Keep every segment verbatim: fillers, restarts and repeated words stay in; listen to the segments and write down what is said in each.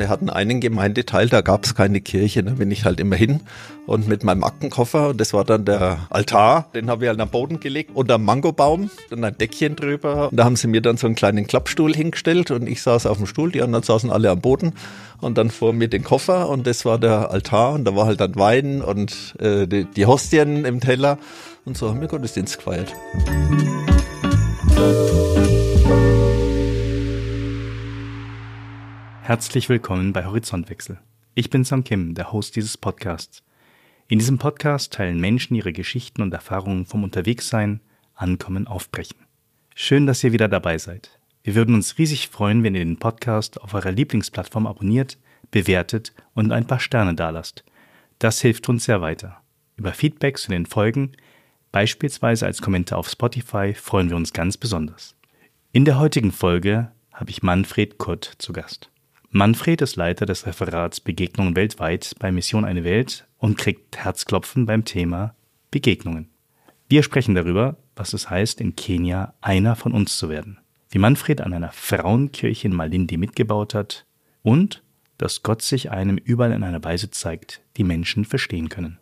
wir hatten einen Gemeindeteil, da gab es keine Kirche, da bin ich halt immer hin und mit meinem Aktenkoffer, und das war dann der Altar, den habe ich halt am Boden gelegt, unter einem Mangobaum und ein Deckchen drüber. Und da haben sie mir dann so einen kleinen Klappstuhl hingestellt und ich saß auf dem Stuhl, die anderen saßen alle am Boden und dann vor mir den Koffer und das war der Altar und da war halt dann Wein und äh, die, die Hostien im Teller und so haben wir Gottesdienst gefeiert. Herzlich willkommen bei Horizontwechsel. Ich bin Sam Kim, der Host dieses Podcasts. In diesem Podcast teilen Menschen ihre Geschichten und Erfahrungen vom Unterwegssein, Ankommen, Aufbrechen. Schön, dass ihr wieder dabei seid. Wir würden uns riesig freuen, wenn ihr den Podcast auf eurer Lieblingsplattform abonniert, bewertet und ein paar Sterne dalasst. Das hilft uns sehr weiter. Über Feedback zu den Folgen, beispielsweise als Kommentar auf Spotify, freuen wir uns ganz besonders. In der heutigen Folge habe ich Manfred Kott zu Gast. Manfred ist Leiter des Referats Begegnungen weltweit bei Mission Eine Welt und kriegt Herzklopfen beim Thema Begegnungen. Wir sprechen darüber, was es heißt, in Kenia einer von uns zu werden, wie Manfred an einer Frauenkirche in Malindi mitgebaut hat und dass Gott sich einem überall in einer Weise zeigt, die Menschen verstehen können.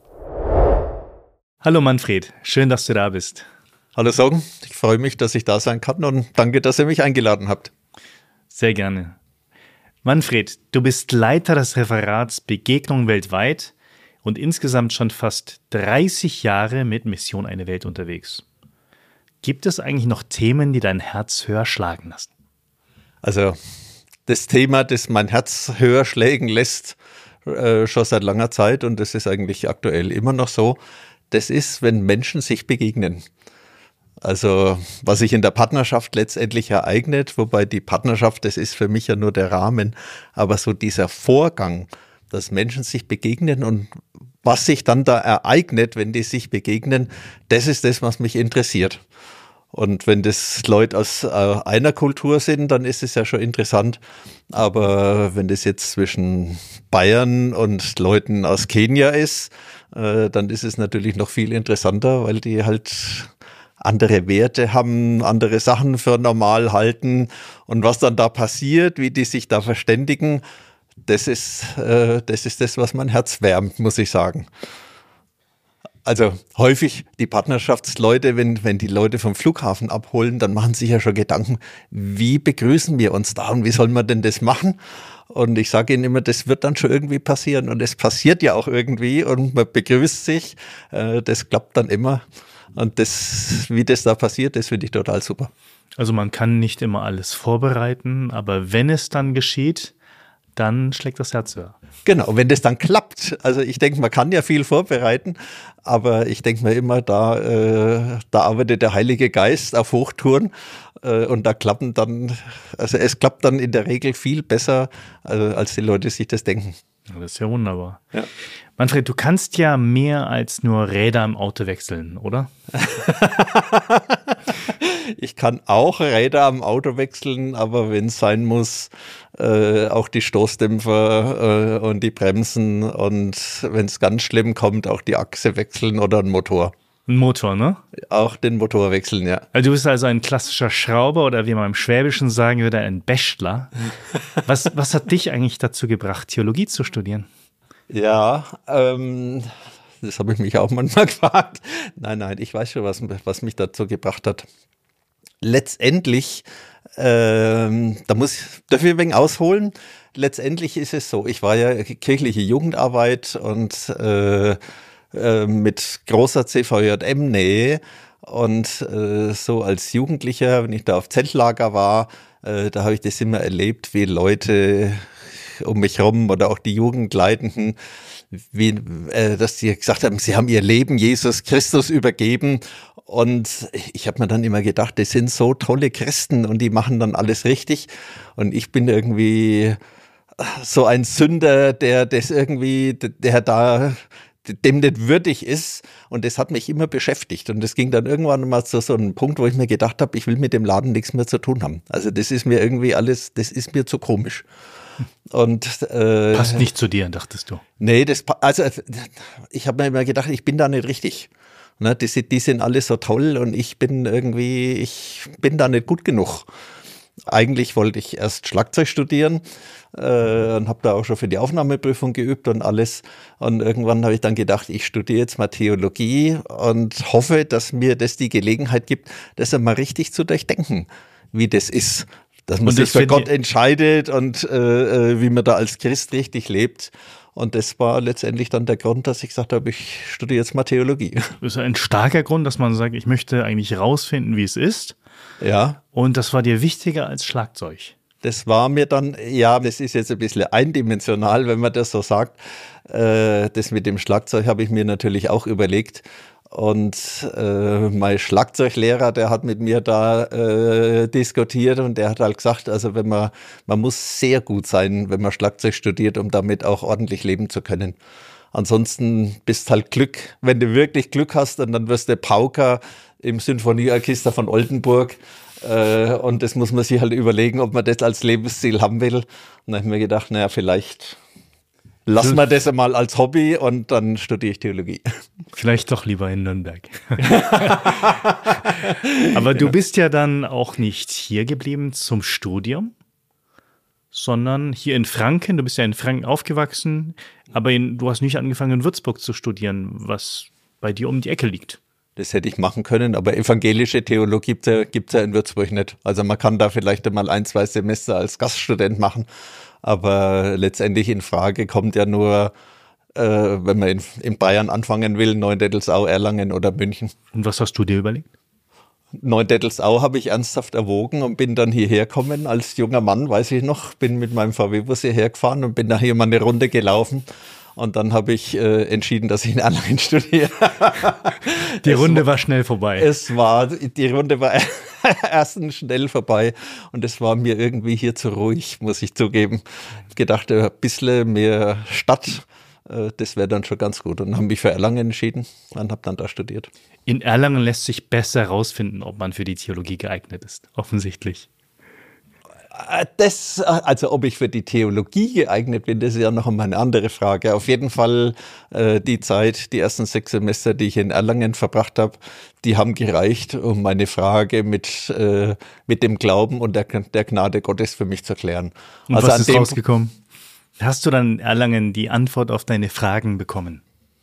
Hallo Manfred, schön, dass du da bist. Hallo Sorgen, ich freue mich, dass ich da sein kann und danke, dass ihr mich eingeladen habt. Sehr gerne. Manfred, du bist Leiter des Referats Begegnungen weltweit und insgesamt schon fast dreißig Jahre mit Mission Eine Welt unterwegs. Gibt es eigentlich noch Themen, die dein Herz höher schlagen lassen? Also das Thema, das mein Herz höher schlägen lässt, äh, schon seit langer Zeit, und das ist eigentlich aktuell immer noch so, das ist, wenn Menschen sich begegnen. Also was sich in der Partnerschaft letztendlich ereignet, wobei die Partnerschaft, das ist für mich ja nur der Rahmen, aber so dieser Vorgang, dass Menschen sich begegnen und was sich dann da ereignet, wenn die sich begegnen, das ist das, was mich interessiert. Und wenn das Leute aus äh, einer Kultur sind, dann ist es ja schon interessant. Aber wenn das jetzt zwischen Bayern und Leuten aus Kenia ist, äh, dann ist es natürlich noch viel interessanter, weil die halt andere Werte haben, andere Sachen für normal halten. Und was dann da passiert, wie die sich da verständigen, das ist, äh, das ist das, was mein Herz wärmt, muss ich sagen. Also häufig die Partnerschaftsleute, wenn, wenn die Leute vom Flughafen abholen, dann machen sich ja schon Gedanken, wie begrüßen wir uns da und wie soll man denn das machen? Und ich sage ihnen immer, das wird dann schon irgendwie passieren und es passiert ja auch irgendwie und man begrüßt sich, äh, das klappt dann immer. Und das, wie das da passiert, das finde ich total super. Also man kann nicht immer alles vorbereiten, aber wenn es dann geschieht, dann schlägt das Herz höher. Genau, wenn das dann klappt. Also ich denke, man kann ja viel vorbereiten, aber ich denke mir immer, da, äh, da arbeitet der Heilige Geist auf Hochtouren äh, und da klappen dann, also es klappt dann in der Regel viel besser, äh, als die Leute sich das denken. Ja, das ist ja wunderbar. Ja. Manfred, du kannst ja mehr als nur Räder im Auto wechseln, oder? Ich kann auch Räder am Auto wechseln, aber wenn es sein muss, äh, auch die Stoßdämpfer äh, und die Bremsen und wenn es ganz schlimm kommt, auch die Achse wechseln oder einen Motor. Ein Motor, ne? Auch den Motor wechseln, ja. Also du bist also ein klassischer Schrauber oder wie man im Schwäbischen sagen würde, ein Bächtler. Was, was hat dich eigentlich dazu gebracht, Theologie zu studieren? Ja, ähm, das habe ich mich auch manchmal gefragt. Nein, nein, ich weiß schon, was, was mich dazu gebracht hat. Letztendlich, ähm, da muss ich dafür ein wenig ausholen. Letztendlich ist es so, ich war ja kirchliche Jugendarbeit und äh, äh, mit großer C V J M-Nähe und äh, so als Jugendlicher, wenn ich da auf Zeltlager war, äh, da habe ich das immer erlebt, wie Leute um mich herum oder auch die Jugendleitenden, wie, äh, dass die gesagt haben, sie haben ihr Leben Jesus Christus übergeben. Und ich habe mir dann immer gedacht, das sind so tolle Christen und die machen dann alles richtig. Und ich bin irgendwie so ein Sünder, der das irgendwie, der da dem nicht würdig ist. Und das hat mich immer beschäftigt. Und das ging dann irgendwann mal zu so einem Punkt, wo ich mir gedacht habe, ich will mit dem Laden nichts mehr zu tun haben. Also das ist mir irgendwie alles, das ist mir zu komisch. Und, äh, passt nicht zu dir, dachtest du? Nee, das, also ich habe mir immer gedacht, ich bin da nicht richtig. Ne, die, die sind alle so toll und ich bin irgendwie, ich bin da nicht gut genug. eigentlich wollte ich erst Schlagzeug studieren äh, und habe da auch schon für die Aufnahmeprüfung geübt und alles. Und irgendwann habe ich dann gedacht, ich studiere jetzt mal Theologie und hoffe, dass mir das die Gelegenheit gibt, das einmal richtig zu durchdenken, wie das ist. Dass man sich für Gott entscheidet und äh, wie man da als Christ richtig lebt. Und das war letztendlich dann der Grund, dass ich gesagt habe, ich studiere jetzt mal Theologie. Das ist ein starker Grund, dass man sagt, ich möchte eigentlich rausfinden, wie es ist. Ja. Und das war dir wichtiger als Schlagzeug. Das war mir dann, ja, das ist jetzt ein bisschen eindimensional, wenn man das so sagt. Äh, das mit dem Schlagzeug habe ich mir natürlich auch überlegt. Und äh, mein Schlagzeuglehrer, der hat mit mir da äh, diskutiert und der hat halt gesagt, also wenn man, man muss sehr gut sein, wenn man Schlagzeug studiert, um damit auch ordentlich leben zu können. Ansonsten bist halt Glück, wenn du wirklich Glück hast und dann wirst du Pauker im Sinfonieorchester von Oldenburg. Äh, und das muss man sich halt überlegen, ob man das als Lebensziel haben will. Und dann habe ich mir gedacht, naja, vielleicht lassen wir das einmal als Hobby und dann studiere ich Theologie. Vielleicht doch lieber in Nürnberg. Aber du bist ja dann auch nicht hier geblieben zum Studium, sondern hier in Franken. Du bist ja in Franken aufgewachsen, aber in, du hast nicht angefangen in Würzburg zu studieren, was bei dir um die Ecke liegt. Das hätte ich machen können, aber evangelische Theologie gibt es ja, gibt's ja in Würzburg nicht. Also man kann da vielleicht einmal ein, zwei Semester als Gaststudent machen, aber letztendlich in Frage kommt ja nur, äh, wenn man in, in Bayern anfangen will, Neuendettelsau, Erlangen oder München. Und was hast du dir überlegt? Neuendettelsau habe ich ernsthaft erwogen und bin dann hierher gekommen als junger Mann, weiß ich noch, bin mit meinem V W-Bus hierher gefahren und bin nachher mal eine Runde gelaufen. Und dann habe ich äh, entschieden, dass ich in Erlangen studiere. Die Runde war, war schnell vorbei. Es war, die Runde war erstens schnell vorbei und es war mir irgendwie hier zu ruhig, muss ich zugeben. Ich gedacht, ein bisschen mehr Stadt, äh, das wäre dann schon ganz gut. Und habe mich für Erlangen entschieden und habe dann da studiert. In Erlangen lässt sich besser herausfinden, ob man für die Theologie geeignet ist, offensichtlich. Das, also ob ich für die Theologie geeignet bin, das ist ja noch einmal eine andere Frage. Auf jeden Fall äh, die Zeit, die ersten sechs Semester, die ich in Erlangen verbracht habe, die haben gereicht, um meine Frage mit, äh, mit dem Glauben und der, der Gnade Gottes für mich zu klären. Und also was ist rausgekommen? Hast du dann in Erlangen die Antwort auf deine Fragen bekommen?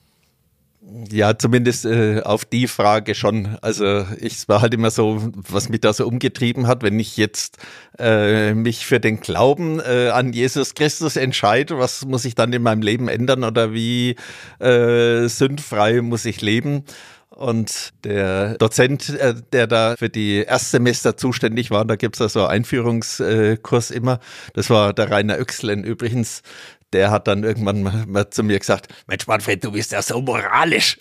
Ja, zumindest äh, auf die Frage schon. Also ich, es war halt immer so, was mich da so umgetrieben hat, wenn ich jetzt äh, mich für den Glauben äh, an Jesus Christus entscheide, was muss ich dann in meinem Leben ändern oder wie äh, sündfrei muss ich leben? Und der Dozent, äh, der da für die Erstsemester zuständig war, da gibt's ja so einen Einführungskurs immer, das war der Rainer Oechslen übrigens. Der hat dann irgendwann mal, mal zu mir gesagt, Mensch Manfred, du bist ja so moralisch.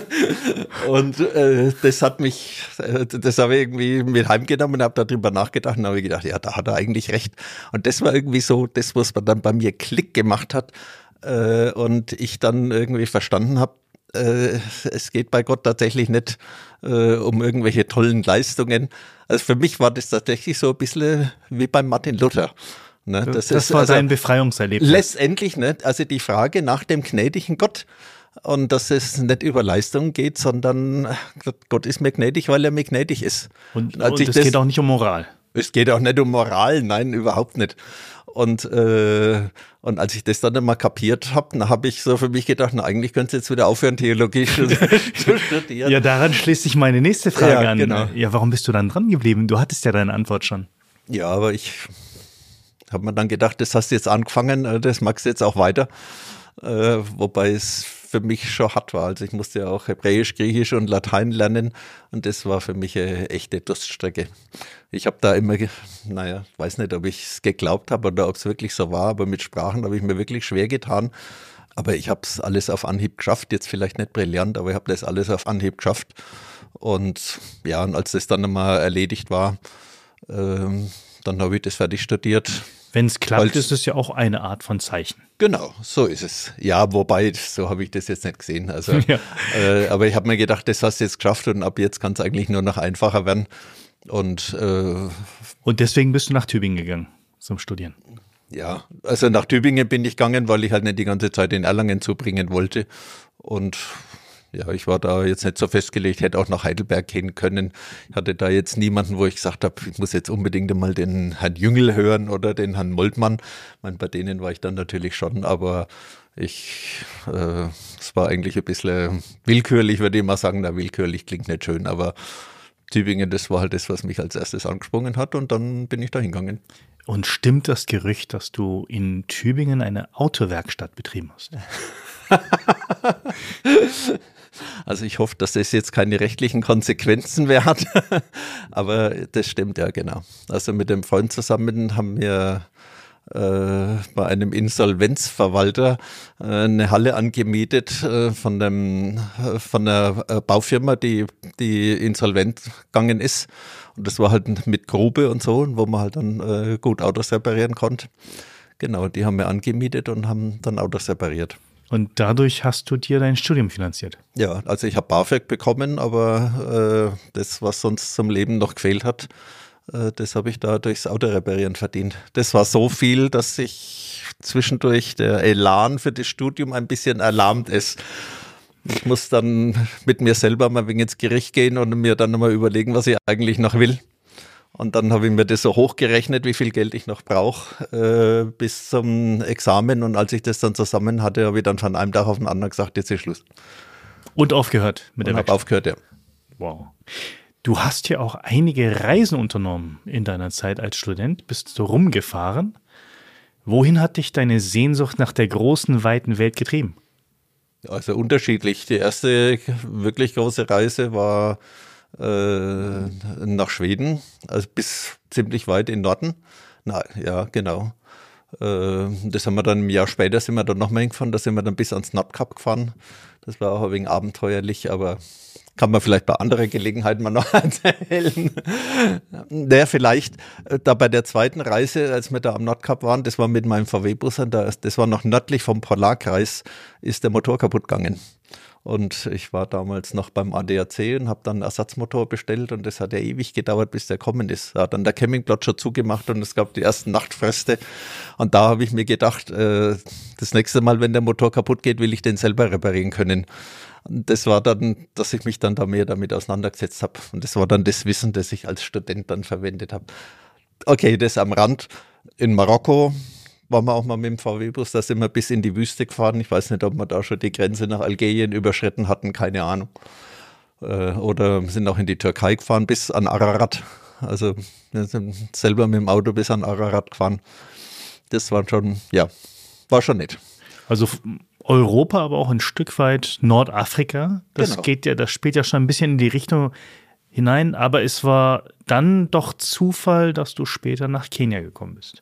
Und äh, das hat mich, äh, das habe ich irgendwie mit heimgenommen und habe darüber nachgedacht und habe gedacht, ja, da hat er eigentlich recht. Und das war irgendwie so, das, was dann bei mir Klick gemacht hat äh, und ich dann irgendwie verstanden habe, äh, es geht bei Gott tatsächlich nicht äh, um irgendwelche tollen Leistungen. Also für mich war das tatsächlich so ein bisschen wie beim Martin Luther. Ne, das das ist, war also, dein Befreiungserlebnis. Letztendlich, ne, also die Frage nach dem gnädigen Gott und dass es nicht über Leistung geht, sondern Gott ist mir gnädig, weil er mir gnädig ist. Und, und es das, geht auch nicht um Moral. Es geht auch nicht um Moral, nein, überhaupt nicht. Und, äh, und als ich das dann mal kapiert habe, dann habe ich so für mich gedacht, na, eigentlich könntest du jetzt wieder aufhören, Theologie zu studieren. Ja, daran schließt sich meine nächste Frage ja, an. Genau. Ja, warum bist du dann dran geblieben? Du hattest ja deine Antwort schon. Ja, aber ich habe mir dann gedacht, das hast du jetzt angefangen, das magst du jetzt auch weiter. Äh, wobei es für mich schon hart war. Also ich musste ja auch Hebräisch, Griechisch und Latein lernen und das war für mich eine echte Durststrecke. Ich habe da immer, naja, weiß nicht, ob ich es geglaubt habe oder ob es wirklich so war, aber mit Sprachen habe ich mir wirklich schwer getan. Aber ich habe es alles auf Anhieb geschafft, jetzt vielleicht nicht brillant, aber ich habe das alles auf Anhieb geschafft. Und ja, und als das dann einmal erledigt war, ähm, dann habe ich das fertig studiert. Wenn es klappt, ist es ja auch eine Art von Zeichen. Genau, so ist es. Ja, wobei, so habe ich das jetzt nicht gesehen. Also, ja. äh, aber ich habe mir gedacht, das hast du jetzt geschafft und ab jetzt kann es eigentlich nur noch einfacher werden. Und, äh, und deswegen bist du nach Tübingen gegangen zum Studieren? Ja, also nach Tübingen bin ich gegangen, weil ich halt nicht die ganze Zeit in Erlangen zubringen wollte. Und ja, ich war da jetzt nicht so festgelegt, hätte auch nach Heidelberg gehen können. Ich hatte da jetzt niemanden, wo ich gesagt habe, ich muss jetzt unbedingt mal den Herrn Jüngel hören oder den Herrn Moltmann. Ich meine, bei denen war ich dann natürlich schon, aber ich, äh, es war eigentlich ein bisschen willkürlich, würde ich mal sagen. Na, willkürlich klingt nicht schön, aber Tübingen, das war halt das, was mich als erstes angesprungen hat und dann bin ich da hingegangen. Und stimmt das Gerücht, dass du in Tübingen eine Autowerkstatt betrieben hast? Also ich hoffe, dass das jetzt keine rechtlichen Konsequenzen mehr hat, aber das stimmt ja, genau. Also mit dem Freund zusammen haben wir äh, bei einem Insolvenzverwalter äh, eine Halle angemietet äh, von, dem, äh, von einer äh, Baufirma, die, die insolvent gegangen ist. Und das war halt mit Grube und so, wo man halt dann äh, gut Autos reparieren konnte. Genau, die haben wir angemietet und haben dann Autos repariert. Und dadurch hast du dir dein Studium finanziert? Ja, also ich habe BAföG bekommen, aber äh, das, was sonst zum Leben noch gefehlt hat, äh, das habe ich da durchs Autoreparieren verdient. Das war so viel, dass ich zwischendurch der Elan für das Studium ein bisschen erlahmt ist. Ich muss dann mit mir selber mal ein wenig ins Gericht gehen und mir dann nochmal überlegen, was ich eigentlich noch will. Und dann habe ich mir das so hochgerechnet, wie viel Geld ich noch brauche äh, bis zum Examen. Und als ich das dann zusammen hatte, habe ich dann von einem Tag auf den anderen gesagt, jetzt ist Schluss. Und aufgehört mit der Werkstatt? Aufgehört, ja. Wow. Du hast ja auch einige Reisen unternommen in deiner Zeit als Student. Bist du rumgefahren? Wohin hat dich deine Sehnsucht nach der großen, weiten Welt getrieben? Also unterschiedlich. Die erste wirklich große Reise war äh, nach Schweden, also bis ziemlich weit in den Norden. Na, ja, genau. Äh, das haben wir dann ein Jahr später, sind wir dann nochmal hingefahren, da sind wir dann bis ans Nordkap gefahren. Das war auch ein wenig abenteuerlich, aber kann man vielleicht bei anderen Gelegenheiten mal noch erzählen. Naja, vielleicht äh, da bei der zweiten Reise, als wir da am Nordkap waren, das war mit meinem V W-Bus, das war noch nördlich vom Polarkreis, ist der Motor kaputt gegangen. Und ich war damals noch beim A D A C und habe dann einen Ersatzmotor bestellt und das hat ja ewig gedauert, bis der gekommen ist. Da hat dann der Campingplatz schon zugemacht und es gab die ersten Nachtfröste. Und da habe ich mir gedacht, äh, das nächste Mal, wenn der Motor kaputt geht, will ich den selber reparieren können. Und das war dann, dass ich mich dann da mehr damit auseinandergesetzt habe. Und das war dann das Wissen, das ich als Student dann verwendet habe. Okay, das am Rand. In Marokko waren wir auch mal mit dem V W-Bus, da sind wir bis in die Wüste gefahren. Ich weiß nicht, ob wir da schon die Grenze nach Algerien überschritten hatten, keine Ahnung. Äh, oder sind auch in die Türkei gefahren, bis an Ararat. Also wir sind selber mit dem Auto bis an Ararat gefahren. Das war schon, ja, war schon nett. Also Europa, aber auch ein Stück weit Nordafrika. Das Genau. geht ja, das spielt ja schon ein bisschen in die Richtung hinein, aber es war dann doch Zufall, dass du später nach Kenia gekommen bist.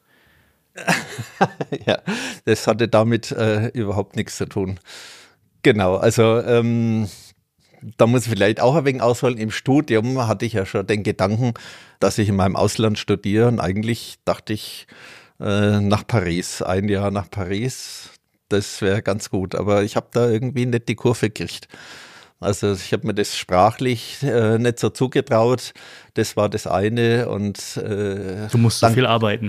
Ja, das hatte damit äh, überhaupt nichts zu tun. Genau, also ähm, da muss ich vielleicht auch ein wenig ausholen. Im Studium hatte ich ja schon den Gedanken, dass ich in meinem Ausland studiere und eigentlich dachte ich äh, nach Paris, ein Jahr nach Paris, das wäre ganz gut, aber ich habe da irgendwie nicht die Kurve gekriegt. Also ich habe mir das sprachlich äh, nicht so zugetraut, das war das eine und äh, du musst so viel arbeiten.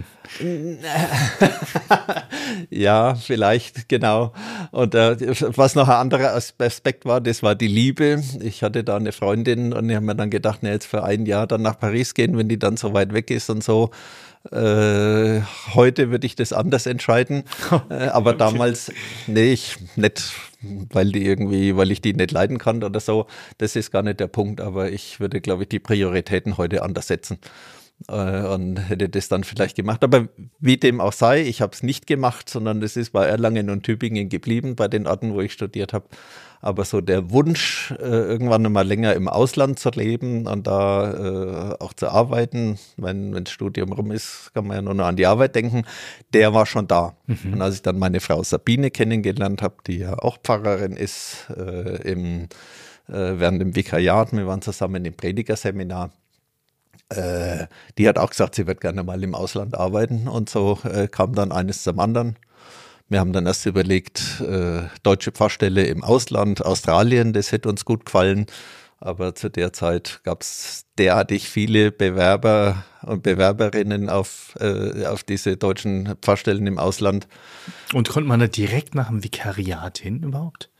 Ja, vielleicht, genau. Und äh, was noch ein anderer Aspekt war, das war die Liebe. Ich hatte da eine Freundin und ich habe mir dann gedacht, na, jetzt für ein Jahr dann nach Paris gehen, wenn die dann so weit weg ist und so. Äh, heute würde ich das anders entscheiden, äh, aber damals, nee, ich nicht, weil die irgendwie, weil ich die nicht leiden kann oder so, das ist gar nicht der Punkt, aber ich würde, glaube ich, die Prioritäten heute anders setzen äh, und hätte das dann vielleicht gemacht, aber wie dem auch sei, ich habe es nicht gemacht, sondern es ist bei Erlangen und Tübingen geblieben, bei den Orten, wo ich studiert habe. Aber so der Wunsch, äh, irgendwann mal länger im Ausland zu leben und da äh, auch zu arbeiten, wenn, wenn das Studium rum ist, kann man ja nur noch an die Arbeit denken, der war schon da. Mhm. Und als ich dann meine Frau Sabine kennengelernt habe, die ja auch Pfarrerin ist, äh, im, äh, während dem Vikariat, wir waren zusammen im Predigerseminar, äh, die hat auch gesagt, sie wird gerne mal im Ausland arbeiten und so äh, kam dann eines zum anderen. Wir haben dann erst überlegt, äh, deutsche Pfarrstelle im Ausland, Australien, das hätte uns gut gefallen. Aber zu der Zeit gab es derartig viele Bewerber und Bewerberinnen auf, äh, auf diese deutschen Pfarrstellen im Ausland. Und konnte man da direkt nach dem Vikariat hin überhaupt?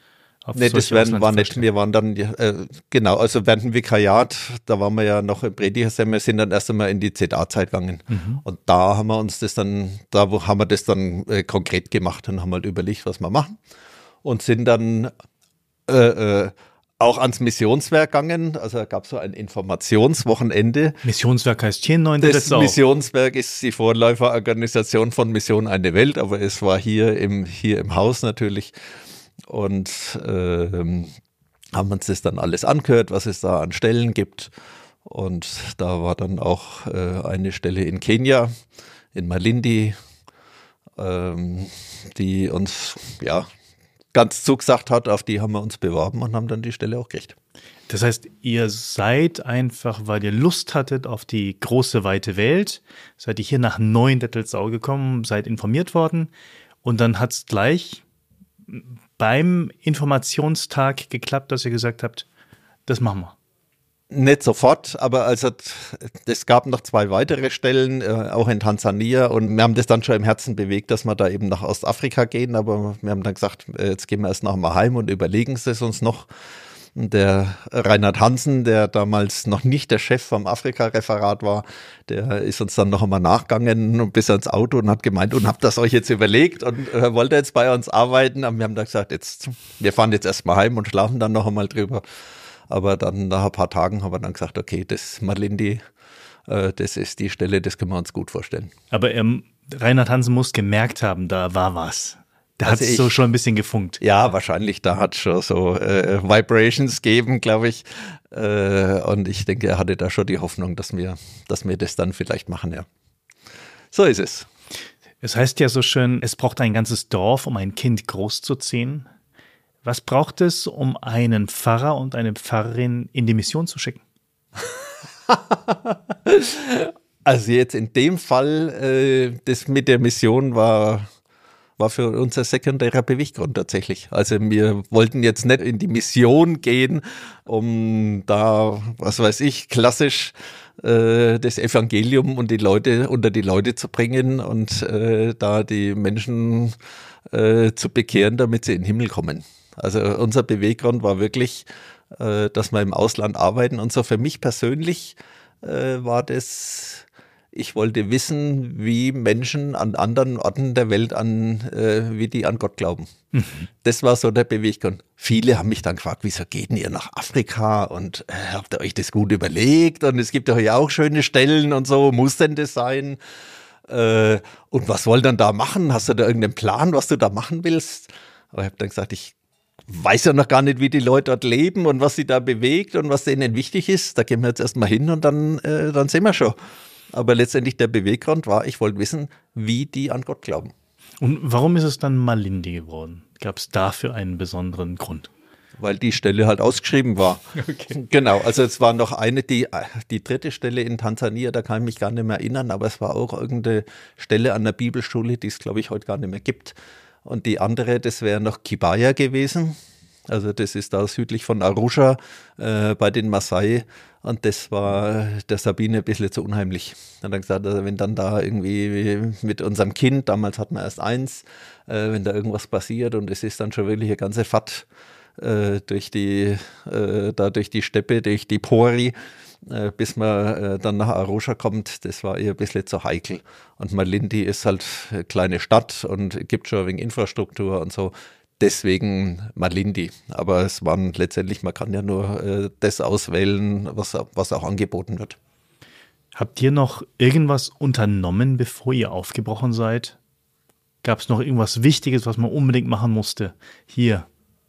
auf Nee, das solche werden, war nicht. Auslandsvorstellungen? Wir waren dann, äh, genau, also während dem Vikariat, da waren wir ja noch im Predigerseminar, sind dann erst einmal in die Z A-Zeit gegangen. Mhm. Und da haben wir uns das dann, da wo- haben wir das dann äh, konkret gemacht und haben halt überlegt, was wir machen. Und sind dann äh, äh, auch ans Missionswerk gegangen. Also da gab es so ein Informationswochenende. Missionswerk heißt hier in Das Neuendettelsau. Missionswerk ist die Vorläuferorganisation von Mission Eine Welt, aber es war hier im, hier im Haus natürlich. Und ähm, haben uns das dann alles angehört, was es da an Stellen gibt. Und da war dann auch äh, eine Stelle in Kenia, in Malindi, ähm, die uns ja ganz zugesagt hat, auf die haben wir uns beworben und haben dann die Stelle auch gekriegt. Das heißt, ihr seid einfach, weil ihr Lust hattet auf die große, weite Welt, seid ihr hier nach Neuendettelsau gekommen, seid informiert worden und dann hat es gleich beim Informationstag geklappt, dass ihr gesagt habt, das machen wir. Nicht sofort, aber also es gab noch zwei weitere Stellen, äh, auch in Tansania, und wir haben das dann schon im Herzen bewegt, dass wir da eben nach Ostafrika gehen, aber wir haben dann gesagt, äh, jetzt gehen wir erst noch mal heim und überlegen es uns noch. Und der Reinhard Hansen, der damals noch nicht der Chef vom Afrika-Referat war, der ist uns dann noch einmal nachgegangen bis ans Auto und hat gemeint, und habt das euch jetzt überlegt und äh, wollt ihr jetzt bei uns arbeiten? Und wir haben dann gesagt, jetzt, wir fahren jetzt erst mal heim und schlafen dann noch einmal drüber. Aber dann nach ein paar Tagen haben wir dann gesagt, okay, das Malindi, äh, das ist die Stelle, das können wir uns gut vorstellen. Aber ähm, Reinhard Hansen muss gemerkt haben, da war was. Da Also hat es ich- so schon ein bisschen gefunkt. Ja, wahrscheinlich, da hat schon so äh, Vibrations gegeben, glaube ich. Äh, und ich denke, er hatte da schon die Hoffnung, dass wir, dass wir das dann vielleicht machen, ja. So ist es. Es heißt ja so schön, es braucht ein ganzes Dorf, um ein Kind großzuziehen. Was braucht es, um einen Pfarrer und eine Pfarrerin in die Mission zu schicken? Also jetzt in dem Fall, äh, das mit der Mission war, war für uns ein sekundärer Beweggrund tatsächlich. Also wir wollten jetzt nicht in die Mission gehen, um da, was weiß ich, klassisch äh, das Evangelium und die Leute unter die Leute zu bringen und äh, da die Menschen äh, zu bekehren, damit sie in den Himmel kommen. Also unser Beweggrund war wirklich, äh, dass wir im Ausland arbeiten. Und so für mich persönlich äh, war das, ich wollte wissen, wie Menschen an anderen Orten der Welt an, äh, wie die an Gott glauben. Mhm. Das war so der Beweggrund. Viele haben mich dann gefragt, wieso geht denn ihr nach Afrika und äh, habt ihr euch das gut überlegt? Und es gibt doch ja auch schöne Stellen und so, muss denn das sein? Äh, und was wollt ihr dann da machen? Hast du da irgendeinen Plan, was du da machen willst? Aber ich habe dann gesagt, ich weiß ja noch gar nicht, wie die Leute dort leben und was sie da bewegt und was denen wichtig ist. Da gehen wir jetzt erstmal hin und dann, äh, dann sehen wir schon. Aber letztendlich der Beweggrund war, ich wollte wissen, wie die an Gott glauben. Und warum ist es dann Malindi geworden? Gab es dafür einen besonderen Grund? Weil die Stelle halt ausgeschrieben war. Okay. Genau, also es war noch eine, die, die dritte Stelle in Tansania, da kann ich mich gar nicht mehr erinnern, aber es war auch irgendeine Stelle an der Bibelschule, die es, glaube ich, heute gar nicht mehr gibt. Und die andere, das wäre noch Kibaya gewesen. Also das ist da südlich von Arusha äh, bei den Maasai. Und das war der Sabine ein bisschen zu unheimlich. Hat er gesagt, also wenn dann da irgendwie mit unserem Kind, damals hatten wir erst eins, äh, wenn da irgendwas passiert und es ist dann schon wirklich eine ganze Fahrt äh, durch die, äh, da durch die Steppe, durch die Pori, äh, bis man äh, dann nach Arusha kommt, das war ihr ein bisschen zu heikel. Und Malindi ist halt eine kleine Stadt und gibt schon wegen Infrastruktur und so. Deswegen Malindi. Aber es waren letztendlich, man kann ja nur äh, das auswählen, was, was auch angeboten wird. Habt ihr noch irgendwas unternommen, bevor ihr aufgebrochen seid? Gab es noch irgendwas Wichtiges, was man unbedingt machen musste? Hier.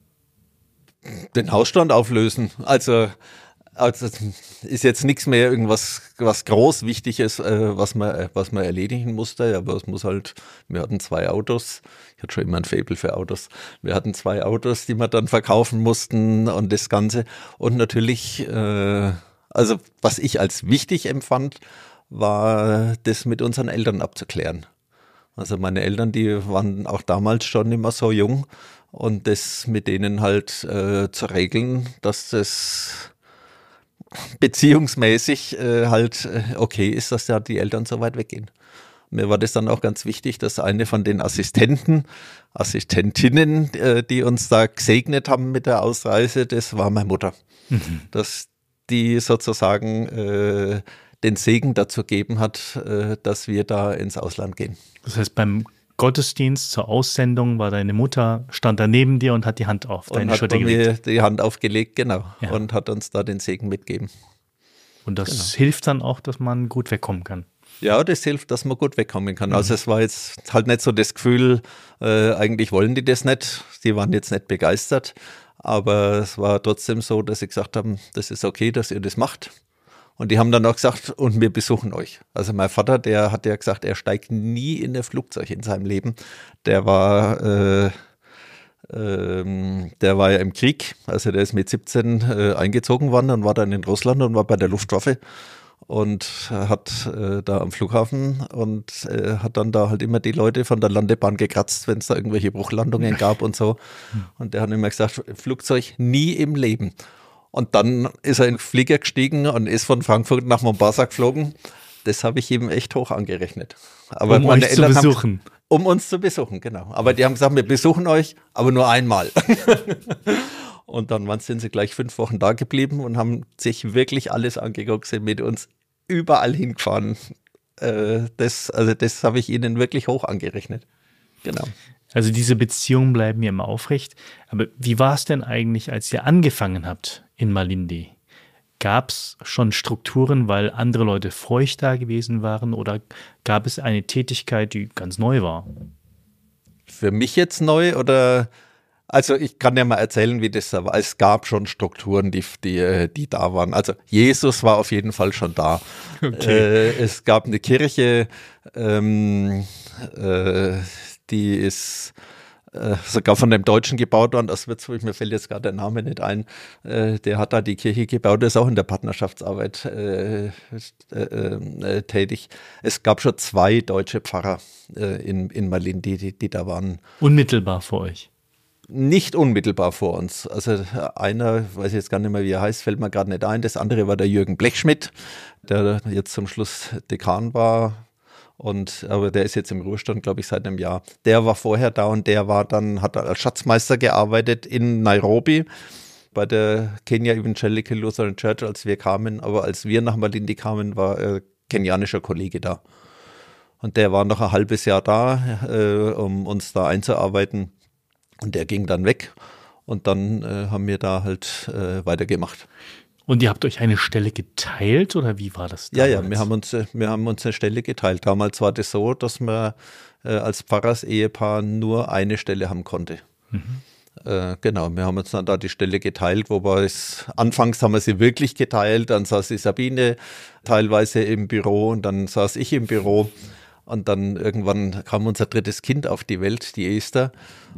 Den Hausstand auflösen. Also, also ist jetzt nichts mehr irgendwas was groß Wichtiges, äh, was man äh, was man erledigen musste. Aber es muss halt, wir hatten zwei Autos. Ich hatte schon immer ein Faible für Autos. Wir hatten zwei Autos, die wir dann verkaufen mussten und das Ganze. Und natürlich, äh, also was ich als wichtig empfand, war das mit unseren Eltern abzuklären. Also meine Eltern, die waren auch damals schon immer so jung. Und das mit denen halt äh, zu regeln, dass das beziehungsmäßig äh, halt äh, okay ist, dass ja die Eltern so weit weggehen. Mir war das dann auch ganz wichtig, dass eine von den Assistenten, Assistentinnen, äh, die uns da gesegnet haben mit der Ausreise, das war meine Mutter. Mhm. Dass die sozusagen äh, den Segen dazu gegeben hat, äh, dass wir da ins Ausland gehen. Das heißt, beim Gottesdienst zur Aussendung war deine Mutter, stand da neben dir und hat die Hand auf deine Schulter gelegt. Und hat mir die Hand aufgelegt, genau, ja. Und hat uns da den Segen mitgegeben. Und das genau. hilft dann auch, dass man gut wegkommen kann. Ja, das hilft, dass man gut wegkommen kann. Mhm. Also es war jetzt halt nicht so das Gefühl, äh, eigentlich wollen die das nicht. Die waren jetzt nicht begeistert. Aber es war trotzdem so, dass sie gesagt haben, das ist okay, dass ihr das macht. Und die haben dann auch gesagt, und wir besuchen euch. Also mein Vater, der hat ja gesagt, er steigt nie in ein Flugzeug in seinem Leben. Der war, äh, ähm, der war ja im Krieg. Also der ist mit siebzehn äh, eingezogen worden und war dann in Russland und war bei der Luftwaffe. Und hat äh, da am Flughafen und äh, hat dann da halt immer die Leute von der Landebahn gekratzt, wenn es da irgendwelche Bruchlandungen gab und so. Und der hat immer gesagt, Flugzeug nie im Leben. Und dann ist er in den Flieger gestiegen und ist von Frankfurt nach Mombasa geflogen. Das habe ich ihm echt hoch angerechnet. Aber um meine euch Eltern zu besuchen. Haben, um uns zu besuchen, genau. Aber die haben gesagt, wir besuchen euch, aber nur einmal. Und dann sind sie gleich fünf Wochen da geblieben und haben sich wirklich alles angeguckt, sind mit uns überall hingefahren. Äh, das, also das habe ich ihnen wirklich hoch angerechnet. Genau. Also diese Beziehungen bleiben mir immer aufrecht. Aber wie war es denn eigentlich, als ihr angefangen habt in Malindi? Gab es schon Strukturen, weil andere Leute vor euch da gewesen waren, oder gab es eine Tätigkeit, die ganz neu war? Für mich jetzt neu oder... Also ich kann ja mal erzählen, wie das war. Es gab schon Strukturen, die, die, die da waren. Also Jesus war auf jeden Fall schon da. Okay. Äh, es gab eine Kirche, ähm, äh, die ist äh, sogar von einem Deutschen gebaut worden. Das wird so, mir fällt jetzt gerade der Name nicht ein. Äh, der hat da die Kirche gebaut, der ist auch in der Partnerschaftsarbeit äh, äh, äh, tätig. Es gab schon zwei deutsche Pfarrer äh, in, in Malindi, die, die da waren. Unmittelbar vor euch? Nicht unmittelbar vor uns. Also einer, weiß ich jetzt gar nicht mehr, wie er heißt, fällt mir gerade nicht ein. Das andere war der Jürgen Blechschmidt, der jetzt zum Schluss Dekan war. Und, aber der ist jetzt im Ruhestand, glaube ich, seit einem Jahr. Der war vorher da und der war dann, hat als Schatzmeister gearbeitet in Nairobi bei der Kenya Evangelical Lutheran Church, als wir kamen. Aber als wir nach Malindi kamen, war ein kenianischer Kollege da. Und der war noch ein halbes Jahr da, äh, um uns da einzuarbeiten. Und der ging dann weg und dann äh, haben wir da halt äh, weitergemacht. Und ihr habt euch eine Stelle geteilt oder wie war das damals? Ja, ja, wir haben uns, wir haben uns eine Stelle geteilt. Damals war das so, dass man äh, als Pfarrers-Ehepaar nur eine Stelle haben konnte. Mhm. Äh, genau, wir haben uns dann da die Stelle geteilt, wobei es, anfangs haben wir sie wirklich geteilt, dann saß die Sabine teilweise im Büro und dann saß ich im Büro. Und dann irgendwann kam unser drittes Kind auf die Welt, die Esther.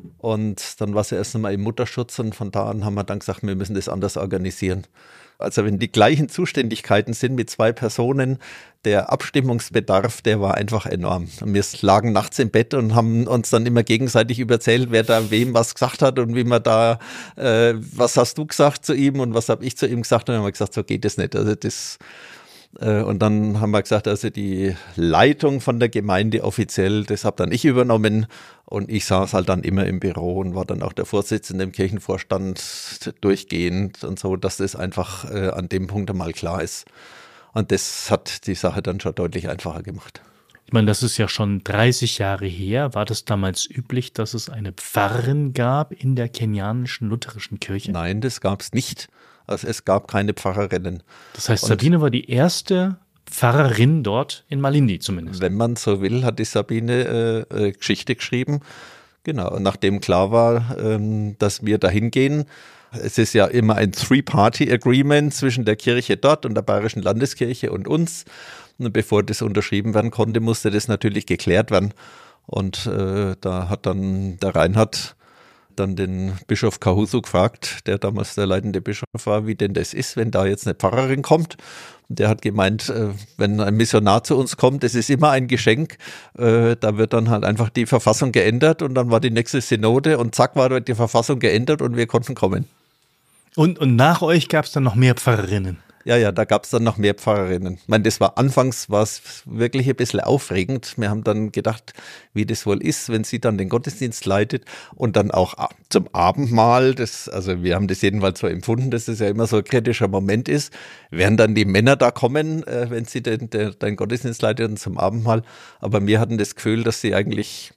Und dann war sie erst einmal im Mutterschutz und von da an haben wir dann gesagt, wir müssen das anders organisieren. Also wenn die gleichen Zuständigkeiten sind mit zwei Personen, der Abstimmungsbedarf, der war einfach enorm. Und wir lagen nachts im Bett und haben uns dann immer gegenseitig überzählt, wer da wem was gesagt hat und wie man da, äh, was hast du gesagt zu ihm und was habe ich zu ihm gesagt. Und dann haben wir gesagt, so geht das nicht. Also das... Und dann haben wir gesagt, also die Leitung von der Gemeinde offiziell, das habe dann ich übernommen und ich saß halt dann immer im Büro und war dann auch der Vorsitzende im Kirchenvorstand durchgehend und so, dass das einfach äh, an dem Punkt einmal klar ist. Und das hat die Sache dann schon deutlich einfacher gemacht. Ich meine, das ist ja schon dreißig Jahre her. War das damals üblich, dass es eine Pfarrerin gab in der kenianischen lutherischen Kirche? Nein, das gab es nicht. Also es gab keine Pfarrerinnen. Das heißt, Sabine war die erste Pfarrerin dort in Malindi zumindest. Wenn man so will, hat die Sabine äh, äh, Geschichte geschrieben. Genau, und nachdem klar war, ähm, dass wir dahin gehen, es ist ja immer ein Three-Party-Agreement zwischen der Kirche dort und der Bayerischen Landeskirche und uns. Und bevor das unterschrieben werden konnte, musste das natürlich geklärt werden. Und äh, da hat dann der Reinhard dann den Bischof Kahusu gefragt, der damals der leitende Bischof war, wie denn das ist, wenn da jetzt eine Pfarrerin kommt. Und der hat gemeint, wenn ein Missionar zu uns kommt, das ist immer ein Geschenk, da wird dann halt einfach die Verfassung geändert und dann war die nächste Synode und zack war die Verfassung geändert und wir konnten kommen. Und, und nach euch gab es dann noch mehr Pfarrerinnen? Ja, ja, da gab es dann noch mehr Pfarrerinnen. Ich meine, das war anfangs war es wirklich ein bisschen aufregend. Wir haben dann gedacht, wie das wohl ist, wenn sie dann den Gottesdienst leitet und dann auch zum Abendmahl. Das, also wir haben das jedenfalls so empfunden, dass das ja immer so ein kritischer Moment ist. Werden dann die Männer da kommen, äh, wenn sie den, den, den Gottesdienst leitet und zum Abendmahl. Aber wir hatten das Gefühl, dass sie eigentlich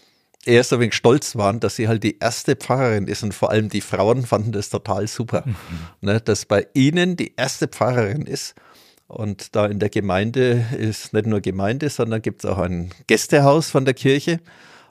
erst ein wenig stolz waren, dass sie halt die erste Pfarrerin ist und vor allem die Frauen fanden das total super, mhm. ne, dass bei ihnen die erste Pfarrerin ist und da in der Gemeinde ist nicht nur Gemeinde, sondern gibt es auch ein Gästehaus von der Kirche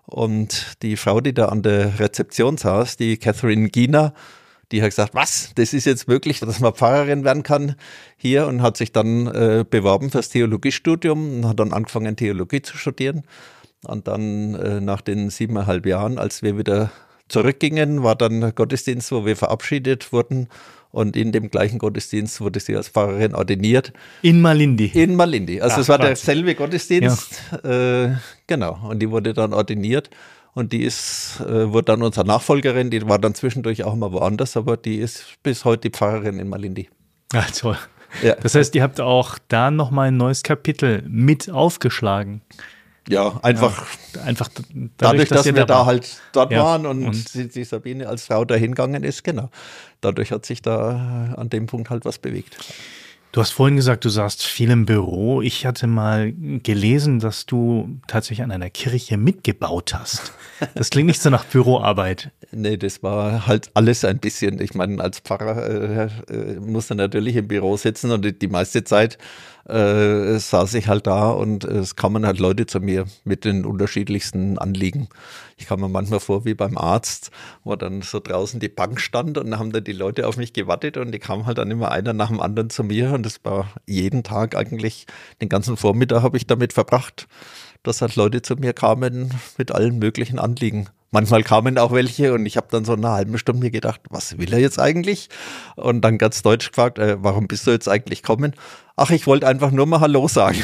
und die Frau, die da an der Rezeption saß, die Catherine Giener, die hat gesagt, was, das ist jetzt möglich, dass man Pfarrerin werden kann hier und hat sich dann äh, beworben fürs Theologiestudium und hat dann angefangen Theologie zu studieren. Und dann äh, nach den siebeneinhalb Jahren, als wir wieder zurückgingen, war dann ein Gottesdienst, wo wir verabschiedet wurden. Und in dem gleichen Gottesdienst wurde sie als Pfarrerin ordiniert. In Malindi? In Malindi. Also Ach, es war Wahnsinn. Derselbe Gottesdienst. Ja. Äh, genau. Und die wurde dann ordiniert. Und die ist, äh, wurde dann unsere Nachfolgerin. Die war dann zwischendurch auch mal woanders, aber die ist bis heute die Pfarrerin in Malindi. Ach, toll. Ja. Das heißt, ihr habt auch da nochmal ein neues Kapitel mit aufgeschlagen. Ja, einfach, ja, einfach dadurch, dadurch dass, dass wir da, da halt dort ja. waren und, und die, die Sabine als Frau da hingegangen ist, genau. Dadurch hat sich da an dem Punkt halt was bewegt. Du hast vorhin gesagt, du saßt viel im Büro. Ich hatte mal gelesen, dass du tatsächlich an einer Kirche mitgebaut hast. Das klingt nicht so nach Büroarbeit. Nee, das war halt alles ein bisschen. Ich meine, als Pfarrer äh, äh, muss er natürlich im Büro sitzen und die, die meiste Zeit äh, saß ich halt da und äh, es kamen halt Leute zu mir mit den unterschiedlichsten Anliegen. Ich kam mir manchmal vor wie beim Arzt, wo dann so draußen die Bank stand und dann haben dann die Leute auf mich gewartet und die kamen halt dann immer einer nach dem anderen zu mir und das war jeden Tag eigentlich, den ganzen Vormittag habe ich damit verbracht, dass halt Leute zu mir kamen mit allen möglichen Anliegen. Manchmal kamen auch welche und ich habe dann so eine halbe Stunde mir gedacht, was will er jetzt eigentlich? Und dann ganz deutsch gefragt, äh, warum bist du jetzt eigentlich gekommen? Ach, ich wollte einfach nur mal Hallo sagen.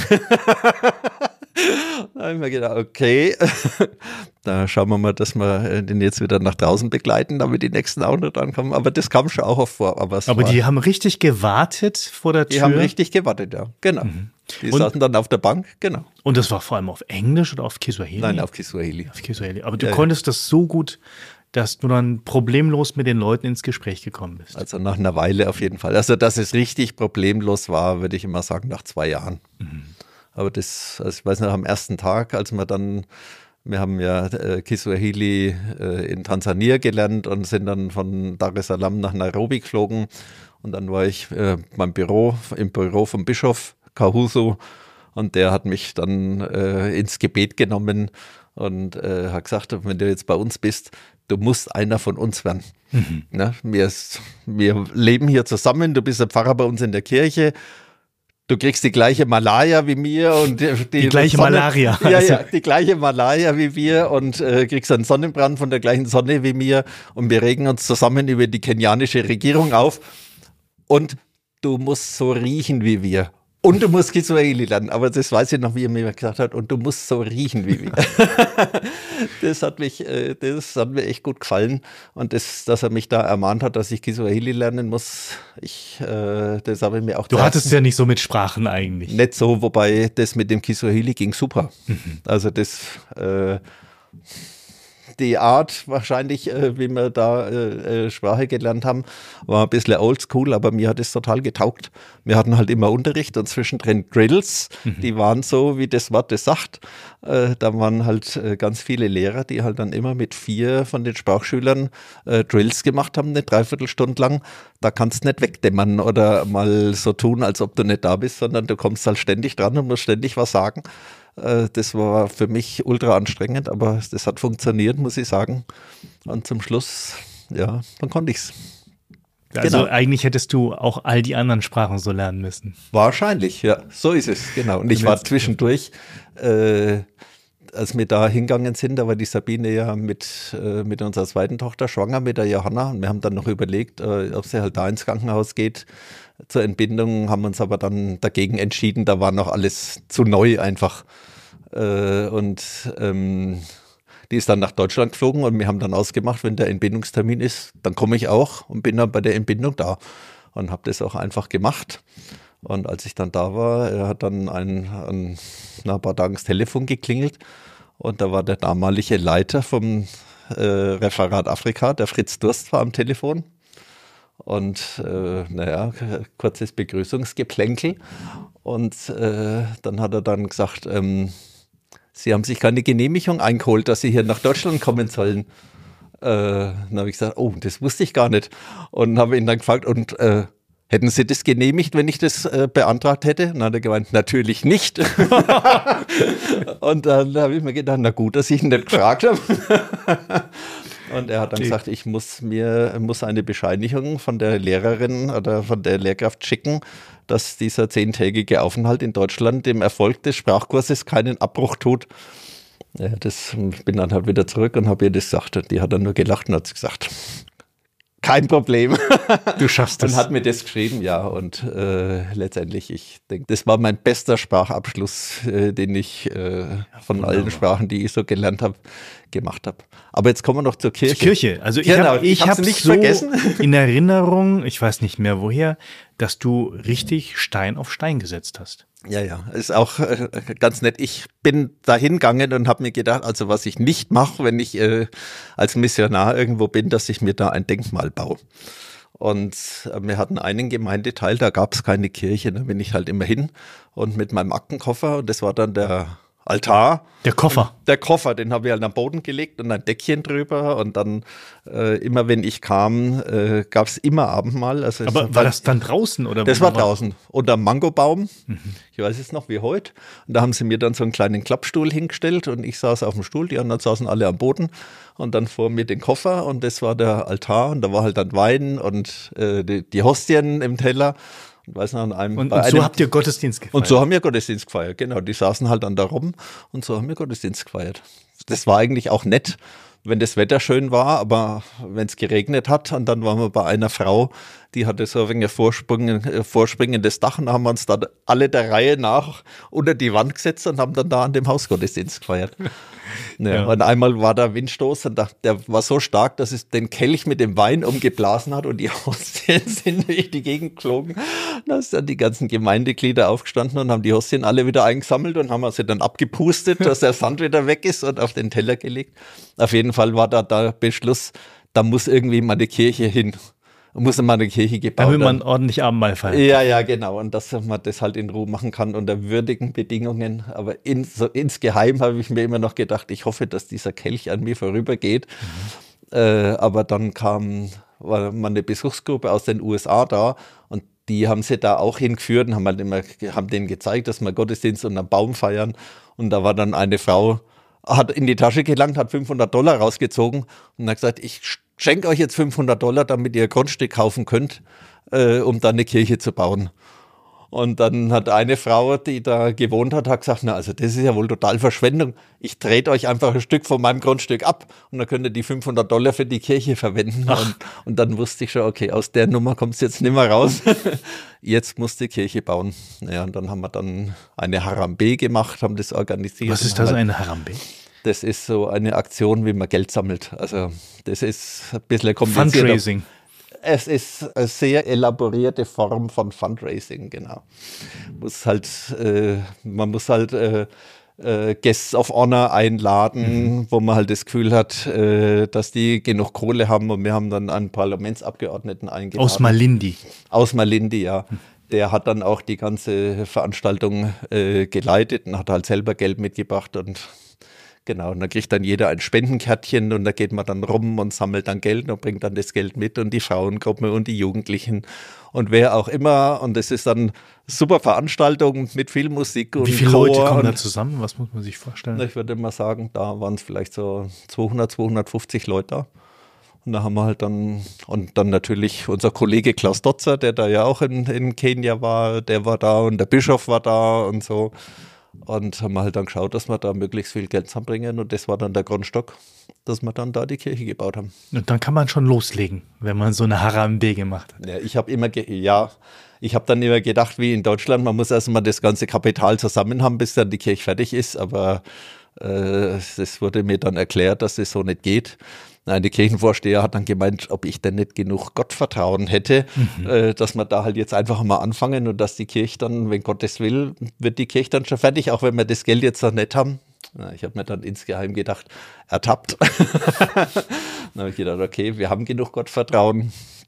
Da habe ich mir gedacht, okay, da schauen wir mal, dass wir den jetzt wieder nach draußen begleiten, damit die nächsten auch noch dran kommen. Aber das kam schon auch oft vor. Aber, aber war, die haben richtig gewartet vor der Tür? Die haben richtig gewartet, ja, genau. Mhm. Die und, saßen dann auf der Bank, genau. Und das war vor allem auf Englisch oder auf Kiswahili? Nein, auf Kiswahili. Auf Kiswahili. Aber du ja, konntest ja. das so gut, dass du dann problemlos mit den Leuten ins Gespräch gekommen bist. Also nach einer Weile auf jeden Fall. Also dass es richtig problemlos war, würde ich immer sagen, nach zwei Jahren. Mhm. Aber das, also ich weiß noch, am ersten Tag, als wir dann, wir haben ja äh, Kiswahili äh, in Tansania gelernt und sind dann von Dar es Salaam nach Nairobi geflogen. Und dann war ich äh, beim Büro, im Büro vom Bischof Kahuso und der hat mich dann äh, ins Gebet genommen und äh, hat gesagt, wenn du jetzt bei uns bist, du musst einer von uns werden. Mhm. Ne? Wir, wir leben hier zusammen, du bist ein Pfarrer bei uns in der Kirche. Du kriegst die gleiche Malaria wie mir und die, die, die gleiche Sonne, Malaria. Ja, ja, die gleiche Malaria wie wir und äh, kriegst einen Sonnenbrand von der gleichen Sonne wie mir und wir regen uns zusammen über die kenianische Regierung auf und du musst so riechen wie wir. Und du musst Kiswahili lernen, aber das weiß ich noch, wie er mir gesagt hat, und du musst so riechen wie wir. Das hat mich, das hat mir echt gut gefallen und das, dass er mich da ermahnt hat, dass ich Kiswahili lernen muss, ich, das habe ich mir auch. Du hattest ja nicht so mit Sprachen eigentlich. Nicht so, wobei das mit dem Kiswahili ging super. Mhm. Also das, äh, die Art wahrscheinlich, äh, wie wir da äh, Sprache gelernt haben, war ein bisschen oldschool, aber mir hat es total getaugt. Wir hatten halt immer Unterricht und zwischendrin Drills, mhm. die waren so, wie das Wort das sagt. Äh, da waren halt äh, ganz viele Lehrer, die halt dann immer mit vier von den Sprachschülern äh, Drills gemacht haben, eine Dreiviertelstunde lang. Da kannst du nicht wegdämmern oder mal so tun, als ob du nicht da bist, sondern du kommst halt ständig dran und musst ständig was sagen. Das war für mich ultra anstrengend, aber das hat funktioniert, muss ich sagen. Und zum Schluss, ja, dann konnte ich's. Also genau. Eigentlich hättest du auch all die anderen Sprachen so lernen müssen. Wahrscheinlich, ja, so ist es, genau. Und ich war zwischendurch, äh, als wir da hingegangen sind, da war die Sabine ja mit, äh, mit unserer zweiten Tochter schwanger, mit der Johanna. Und wir haben dann noch überlegt, äh, ob sie halt da ins Krankenhaus geht zur Entbindung, haben uns aber dann dagegen entschieden. Da war noch alles zu neu einfach. Äh, und ähm, die ist dann nach Deutschland geflogen und wir haben dann ausgemacht, wenn der Entbindungstermin ist, dann komme ich auch und bin dann bei der Entbindung da. und habe das auch einfach gemacht. Und als ich dann da war, er hat dann ein, ein, nach ein paar Tagen das Telefon geklingelt und da war der damalige Leiter vom äh, Referat Afrika, der Fritz Durst, war am Telefon. Und äh, naja, kurzes Begrüßungsgeplänkel. Und äh, dann hat er dann gesagt, ähm, Sie haben sich keine Genehmigung eingeholt, dass Sie hier nach Deutschland kommen sollen. Äh, dann habe ich gesagt, oh, das wusste ich gar nicht. Und habe ihn dann gefragt, und äh, hätten Sie das genehmigt, wenn ich das äh, beantragt hätte? Und dann hat er gemeint, natürlich nicht. Und dann habe ich mir gedacht, na gut, dass ich ihn nicht gefragt habe. Und er hat dann gesagt, ich muss mir muss eine Bescheinigung von der Lehrerin oder von der Lehrkraft schicken, dass dieser zehntägige Aufenthalt in Deutschland dem Erfolg des Sprachkurses keinen Abbruch tut. Ja, das, ich bin dann halt wieder zurück und habe ihr das gesagt. Und die hat dann nur gelacht und hat gesagt, kein Problem. Du schaffst das. Und hat mir das geschrieben, ja. Und äh, letztendlich, ich denke, das war mein bester Sprachabschluss, äh, den ich äh, von Wunderbar. allen Sprachen, die ich so gelernt habe, gemacht habe. Aber jetzt kommen wir noch zur Kirche. Zur Kirche. Also ich genau, habe ich ich hab nicht so vergessen. in Erinnerung, ich weiß nicht mehr woher, dass du richtig Stein auf Stein gesetzt hast. Ja, ja, ist auch äh, ganz nett. Ich bin da hingegangen und habe mir gedacht, also was ich nicht mache, wenn ich äh, als Missionar irgendwo bin, dass ich mir da ein Denkmal baue. Und äh, wir hatten einen Gemeindeteil, da gab es keine Kirche, da bin ich halt immer hin und mit meinem Aktenkoffer, und das war dann der Altar. Der Koffer. Der Koffer, den habe ich halt am Boden gelegt und ein Deckchen drüber, und dann äh, immer wenn ich kam, äh, gab es immer Abendmahl. Also Aber war war, das dann draußen? Oder das wo war draußen, unter einem Mangobaum. Mhm. Ich weiß es noch wie heute. Und da haben sie mir dann so einen kleinen Klappstuhl hingestellt und ich saß auf dem Stuhl, die anderen saßen alle am Boden und dann vor mir den Koffer, und das war der Altar, und da war halt dann Wein und äh, die, die Hostien im Teller. Und, weiß noch, an einem, und, bei und so einem, habt ihr Gottesdienst gefeiert? Und so haben wir Gottesdienst gefeiert, genau. Die saßen halt dann da rum und so haben wir Gottesdienst gefeiert. Das war eigentlich auch nett, wenn das Wetter schön war, aber wenn es geregnet hat, und dann waren wir bei einer Frau, die hatte so ein wenig vorspringen, vorspringendes Dach, und haben wir uns da alle der Reihe nach unter die Wand gesetzt und haben dann da an dem Haus Gottesdienst gefeiert. Ja, ja. Und einmal war da Windstoß, und der war so stark, dass es den Kelch mit dem Wein umgeblasen hat und die Hostien sind durch die Gegend geflogen. Da sind dann die ganzen Gemeindeglieder aufgestanden und haben die Hostien alle wieder eingesammelt und haben sie dann abgepustet, dass der Sand wieder weg ist, und auf den Teller gelegt. Auf jeden Fall war da der Beschluss, da muss irgendwie mal eine Kirche hin. Muss mal eine Kirche gebaut werden. Damit man ordentlich Abendmahl feiert. Ja, ja, genau. Und dass man das halt in Ruhe machen kann unter würdigen Bedingungen. Aber in, so, insgeheim habe ich mir immer noch gedacht, ich hoffe, dass dieser Kelch an mir vorübergeht. Mhm. Äh, aber dann kam war mal eine Besuchsgruppe aus den U S A da, und die haben sie da auch hingeführt und haben halt immer haben denen gezeigt, dass wir Gottesdienst unter einem Baum feiern. Und da war dann eine Frau, hat in die Tasche gelangt, hat fünfhundert Dollar rausgezogen und hat gesagt, ich schenke euch jetzt fünfhundert Dollar, damit ihr Grundstück kaufen könnt, äh, um dann eine Kirche zu bauen. Und dann hat eine Frau, die da gewohnt hat, hat gesagt, na also das ist ja wohl total Verschwendung. Ich trete euch einfach ein Stück von meinem Grundstück ab und dann könnt ihr die fünfhundert Dollar für die Kirche verwenden. Und, und dann wusste ich schon, okay, aus der Nummer kommst du jetzt nicht mehr raus. Jetzt musst du die Kirche bauen. Ja, und dann haben wir dann eine Harambe gemacht, haben das organisiert. Was ist das, eine Harambe? Das ist so eine Aktion, wie man Geld sammelt. Also das ist ein bisschen komplizierter. Fundraising. Es ist eine sehr elaborierte Form von Fundraising, genau. Muss halt, äh, man muss halt äh, äh, Guests of Honor einladen, mhm. wo man halt das Gefühl hat, äh, dass die genug Kohle haben. Und wir haben dann einen Parlamentsabgeordneten eingeladen. Aus Malindi. Aus Malindi, ja. Der hat dann auch die ganze Veranstaltung äh, geleitet und hat halt selber Geld mitgebracht und genau, und dann kriegt dann jeder ein Spendenkärtchen und da geht man dann rum und sammelt dann Geld und bringt dann das Geld mit und die Frauengruppe und die Jugendlichen und wer auch immer. Und das ist dann eine super Veranstaltung mit viel Musik und Wie viele Chor. Leute kommen und, da zusammen? Was muss man sich vorstellen? Ich würde mal sagen, da waren es vielleicht so zweihundert, zweihundertfünfzig Leute da. Und da haben wir halt dann, und dann natürlich unser Kollege Klaus Dotzer, der da ja auch in, in Kenia war, der war da und der Bischof war da und so. Und haben halt dann geschaut, dass wir da möglichst viel Geld zusammenbringen. Und das war dann der Grundstock, dass wir dann da die Kirche gebaut haben. Und dann kann man schon loslegen, wenn man so eine Harambe gemacht hat. Ja, ich habe immer, ge- ja, ich habe dann immer gedacht, wie in Deutschland, man muss erstmal das ganze Kapital zusammen haben, bis dann die Kirche fertig ist. Aber Äh, das wurde mir dann erklärt, dass das so nicht geht. Nein, der Kirchenvorsteher hat dann gemeint, ob ich denn nicht genug Gottvertrauen hätte, mhm. äh, dass wir da halt jetzt einfach mal anfangen und dass die Kirche dann, wenn Gott das will, wird die Kirche dann schon fertig, auch wenn wir das Geld jetzt noch nicht haben. Na, ich habe mir dann insgeheim gedacht, ertappt. Dann habe ich gedacht, okay, wir haben genug Gottvertrauen.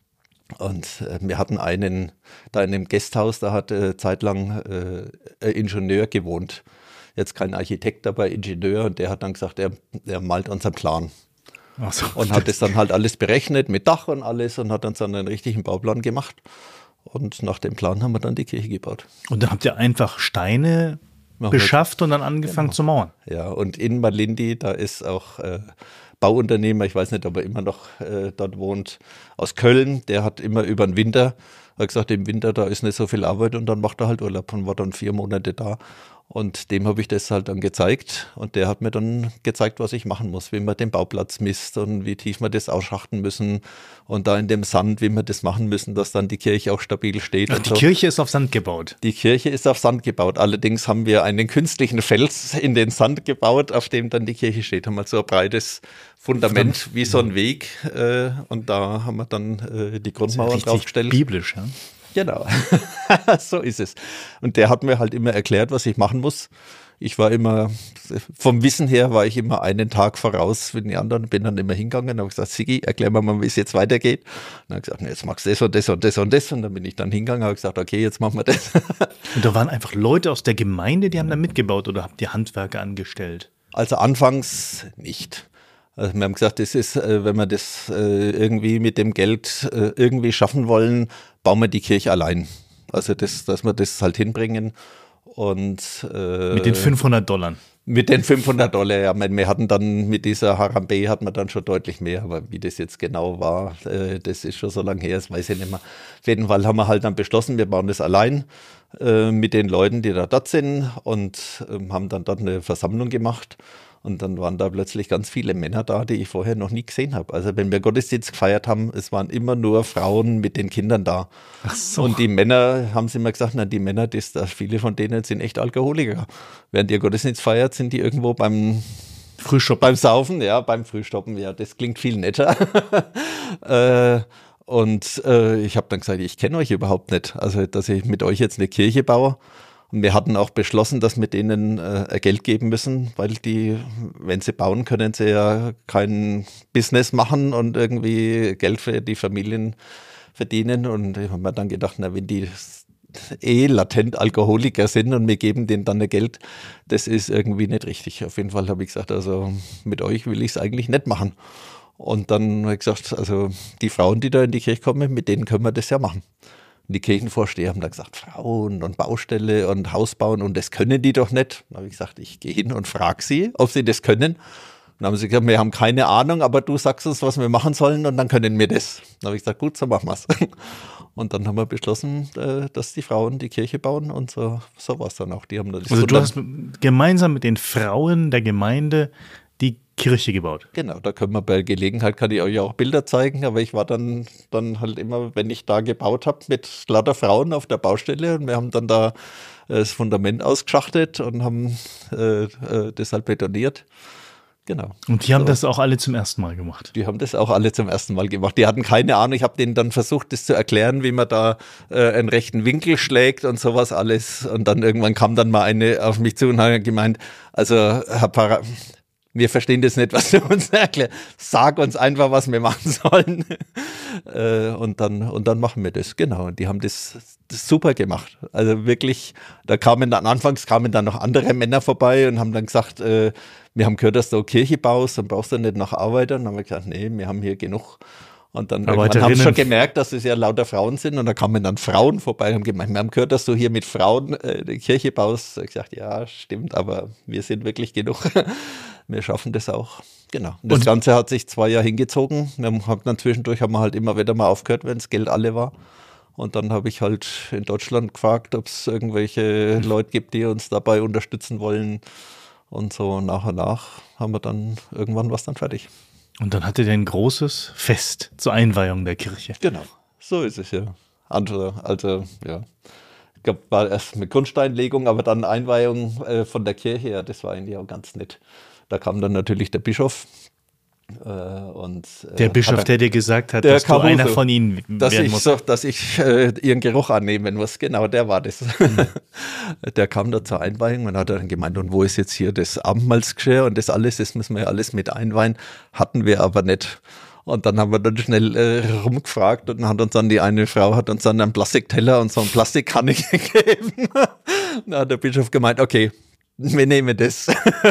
Und äh, wir hatten einen, da in einem Gasthaus, da hat äh, zeitlang äh, ein Ingenieur gewohnt. Jetzt kein Architekt, aber Ingenieur. Und der hat dann gesagt, er, er malt unseren Plan. Ach so, und hat das dann halt alles berechnet mit Dach und alles und hat dann so einen richtigen Bauplan gemacht. Und nach dem Plan haben wir dann die Kirche gebaut. Und dann habt ihr einfach Steine Machen beschafft wir. und dann angefangen genau. zu mauern? Ja, und in Malindi, da ist auch äh, Bauunternehmer, ich weiß nicht, ob er immer noch äh, dort wohnt, aus Köln. Der hat immer über den Winter, hat gesagt, im Winter, da ist nicht so viel Arbeit und dann macht er halt Urlaub und war dann vier Monate da. Und dem habe ich das halt dann gezeigt und der hat mir dann gezeigt, was ich machen muss, wie man den Bauplatz misst und wie tief wir das ausschachten müssen und da in dem Sand, wie wir das machen müssen, dass dann die Kirche auch stabil steht. Ach, und die so. Kirche ist auf Sand gebaut? Die Kirche ist auf Sand gebaut, allerdings haben wir einen künstlichen Fels in den Sand gebaut, auf dem dann die Kirche steht. Haben wir so ein breites Fundament wie so ein Weg äh, und da haben wir dann äh, die Grundmauer draufgestellt. Biblisch, ja? Genau, so ist es. Und der hat mir halt immer erklärt, was ich machen muss. Ich war immer, vom Wissen her war ich immer einen Tag voraus für die anderen, bin dann immer hingegangen und habe gesagt, Sigi, erklär mir mal, wie es jetzt weitergeht. Und dann habe ich gesagt, nee, jetzt machst du das und das und das und das. Und dann bin ich dann hingegangen und habe gesagt, okay, jetzt machen wir das. Und da waren einfach Leute aus der Gemeinde, die haben da mitgebaut oder habt ihr Handwerker angestellt? Also anfangs nicht. Also wir haben gesagt, das ist, wenn wir das irgendwie mit dem Geld irgendwie schaffen wollen, bauen wir die Kirche allein. Also das, dass wir das halt hinbringen. Und äh, mit den fünfhundert Dollar? Mit den fünfhundert Dollar, ja. Wir hatten dann mit dieser Harambe hatten wir dann schon deutlich mehr, aber wie das jetzt genau war, äh, das ist schon so lange her, das weiß ich nicht mehr. Auf jeden Fall haben wir halt dann beschlossen, wir bauen das allein äh, mit den Leuten, die da dort sind und äh, haben dann dort eine Versammlung gemacht. Und dann waren da plötzlich ganz viele Männer da, die ich vorher noch nie gesehen habe. Also wenn wir Gottesdienst gefeiert haben, es waren immer nur Frauen mit den Kindern da. Ach so. Und die Männer, haben sie immer gesagt, na die Männer, das, das, viele von denen sind echt Alkoholiker. Während ihr Gottesdienst feiert, sind die irgendwo beim Frühstoppen. Beim Saufen, ja, beim Frühstoppen, ja, das klingt viel netter. äh, und äh, ich habe dann gesagt, ich kenne euch überhaupt nicht. Also dass ich mit euch jetzt eine Kirche baue. Und wir hatten auch beschlossen, dass wir denen äh, Geld geben müssen, weil die, wenn sie bauen, können sie ja kein Business machen und irgendwie Geld für die Familien verdienen. Und ich habe mir dann gedacht, na, wenn die eh latent Alkoholiker sind und wir geben denen dann Geld, das ist irgendwie nicht richtig. Auf jeden Fall habe ich gesagt, also mit euch will ich es eigentlich nicht machen. Und dann habe ich gesagt, also die Frauen, die da in die Kirche kommen, mit denen können wir das ja machen. Und die Kirchenvorsteher haben dann gesagt, Frauen und Baustelle und Haus bauen und das können die doch nicht. Dann habe ich gesagt, ich gehe hin und frage sie, ob sie das können. Dann haben sie gesagt, wir haben keine Ahnung, aber du sagst uns, was wir machen sollen und dann können wir das. Dann habe ich gesagt, gut, so machen wir es. Und dann haben wir beschlossen, dass die Frauen die Kirche bauen und so, so war es dann auch. Die haben das also du hast gemeinsam mit den Frauen der Gemeinde die Kirche gebaut. Genau, da können wir bei Gelegenheit, kann ich euch auch Bilder zeigen, aber ich war dann, dann halt immer, wenn ich da gebaut habe, mit lauter Frauen auf der Baustelle und wir haben dann da das Fundament ausgeschachtet und haben äh, äh, das halt betoniert. Genau. Und die haben so. das auch alle zum ersten Mal gemacht? Die haben das auch alle zum ersten Mal gemacht. Die hatten keine Ahnung. Ich habe denen dann versucht, das zu erklären, wie man da äh, einen rechten Winkel schlägt und sowas alles. Und dann irgendwann kam dann mal eine auf mich zu und hat gemeint, also Herr Para, wir verstehen das nicht, was du uns erklärst. Sag uns einfach, was wir machen sollen. äh, und, dann, und dann machen wir das. Genau. Und die haben das, das super gemacht. Also wirklich, da kamen dann, anfangs kamen dann noch andere Männer vorbei und haben dann gesagt, äh, wir haben gehört, dass du Kirche baust, dann brauchst du nicht noch Arbeiter. Und dann haben wir gesagt, nee, wir haben hier genug. Und dann haben sie schon gemerkt, dass es ja lauter Frauen sind. Und da kamen dann Frauen vorbei und haben gemeint, wir haben gehört, dass du hier mit Frauen äh, die Kirche baust. Ich habe gesagt, ja, stimmt, aber wir sind wirklich genug. Wir schaffen das auch. Genau. Und das und Ganze hat sich zwei Jahre hingezogen. Wir haben dann zwischendurch haben wir halt immer wieder mal aufgehört, wenn das Geld alle war. Und dann habe ich halt in Deutschland gefragt, ob es irgendwelche Leute gibt, die uns dabei unterstützen wollen. Und so nach und nach haben wir dann irgendwann was dann fertig. Und dann hattet ihr ein großes Fest zur Einweihung der Kirche. Genau, so ist es ja. Also, also ja, glaub, war erst mit Grundsteinlegung, aber dann Einweihung äh, von der Kirche, ja, das war eigentlich auch ganz nett. Da kam dann natürlich der Bischof. Äh, und, äh, der Bischof, der dir gesagt hat, der dass du einer von ihnen dass werden ich musst. so, dass ich äh, ihren Geruch annehmen muss. Genau, der war das. Mhm. Der kam da zur Einweihung und hat dann gemeint, und wo ist jetzt hier das Abendmahlsgeschirr und das alles, das müssen wir ja alles mit einweihen. Hatten wir aber nicht. Und dann haben wir dann schnell äh, rumgefragt und hat uns dann die eine Frau hat uns dann einen Plastikteller und so eine Plastikkanne gegeben. Da hat der Bischof gemeint, okay, wir nehmen das.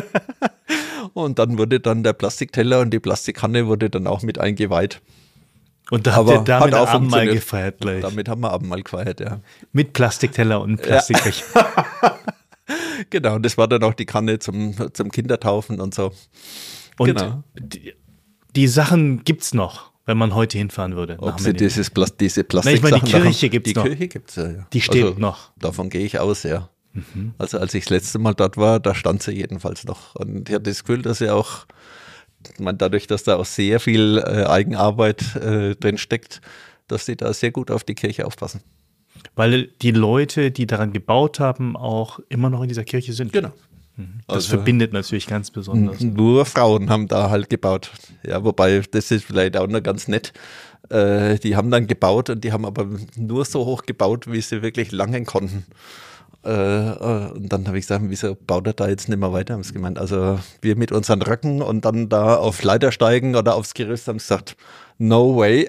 Und dann wurde dann der Plastikteller und die Plastikkanne wurde dann auch mit eingeweiht. Und da habt ihr damit Abendmahl gefeiert gleich. Damit haben wir Abendmahl gefeiert, ja. Mit Plastikteller und Plastikbecher. Ja. Genau, und das war dann auch die Kanne zum, zum Kindertaufen und so. Und genau. die, die Sachen gibt's noch, wenn man heute hinfahren würde. Ob sie dieses Pla- diese Plastik Plastiksachen... Ich meine, die Kirche gibt's die noch. Die Kirche gibt's ja, ja. Die steht also, noch. Davon gehe ich aus, ja. Mhm. Also als ich das letzte Mal dort war, da stand sie jedenfalls noch. Und ich hatte das Gefühl, dass sie auch, man, dadurch, dass da auch sehr viel äh, Eigenarbeit äh, drin steckt, dass sie da sehr gut auf die Kirche aufpassen. Weil die Leute, die daran gebaut haben, auch immer noch in dieser Kirche sind. Genau. Mhm. Das also, verbindet natürlich ganz besonders. Nur Frauen haben da halt gebaut. Ja, wobei, das ist vielleicht auch noch ganz nett. Äh, die haben dann gebaut und die haben aber nur so hoch gebaut, wie sie wirklich langen konnten. Und dann habe ich gesagt, wieso baut er da jetzt nicht mehr weiter? Haben sie gemeint, also wir mit unseren Röcken und dann da auf Leiter steigen oder aufs Gerüst, haben sie gesagt, no way.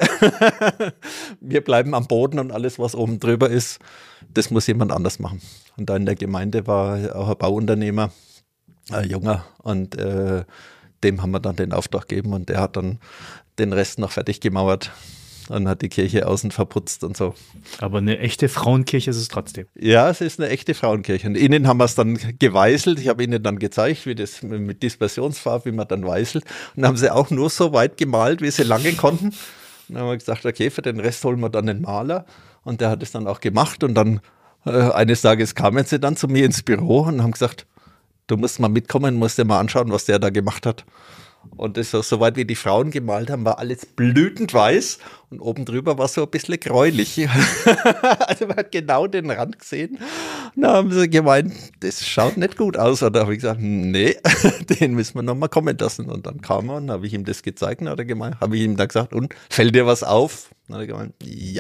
Wir bleiben am Boden und alles, was oben drüber ist, das muss jemand anders machen. Und da in der Gemeinde war auch ein Bauunternehmer, ein Junger, und äh, dem haben wir dann den Auftrag gegeben und der hat dann den Rest noch fertig gemauert. Und hat die Kirche außen verputzt und so. Aber eine echte Frauenkirche ist es trotzdem. Ja, es ist eine echte Frauenkirche. Und innen haben wir es dann geweißelt. Ich habe ihnen dann gezeigt, wie das mit Dispersionsfarbe, wie man dann weißelt. Und dann haben sie auch nur so weit gemalt, wie sie lange konnten. Und dann haben wir gesagt, okay, für den Rest holen wir dann einen Maler. Und der hat es dann auch gemacht. Und dann äh, eines Tages kamen sie dann zu mir ins Büro und haben gesagt, du musst mal mitkommen, musst dir mal anschauen, was der da gemacht hat. Und das war soweit wie die Frauen gemalt haben, war alles blütend weiß und oben drüber war so ein bisschen gräulich. Also man hat genau den Rand gesehen. Und da haben sie gemeint, das schaut nicht gut aus. Und da habe ich gesagt, nee, den müssen wir nochmal kommen lassen. Und dann kam er und habe ich ihm das gezeigt und hat er gemeint, habe ich ihm dann gesagt, und fällt dir was auf? Und dann hat er gemeint, ja.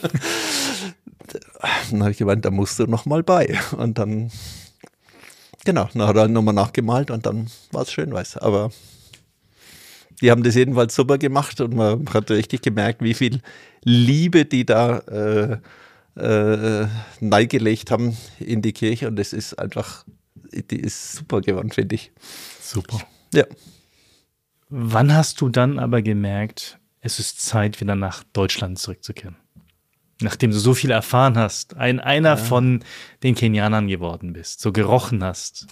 Dann habe ich gemeint, da musst du nochmal bei. Und dann, genau, dann hat er nochmal nachgemalt und dann war es schön weiß. Aber die haben das jedenfalls super gemacht und man hat richtig gemerkt, wie viel Liebe die da äh, äh, neigelegt haben in die Kirche. Und das ist einfach, die ist super geworden, finde ich. Super. Ja. Wann hast du dann aber gemerkt, es ist Zeit, wieder nach Deutschland zurückzukehren? Nachdem du so viel erfahren hast, ein, einer ja. von den Kenianern geworden bist, so gerochen hast.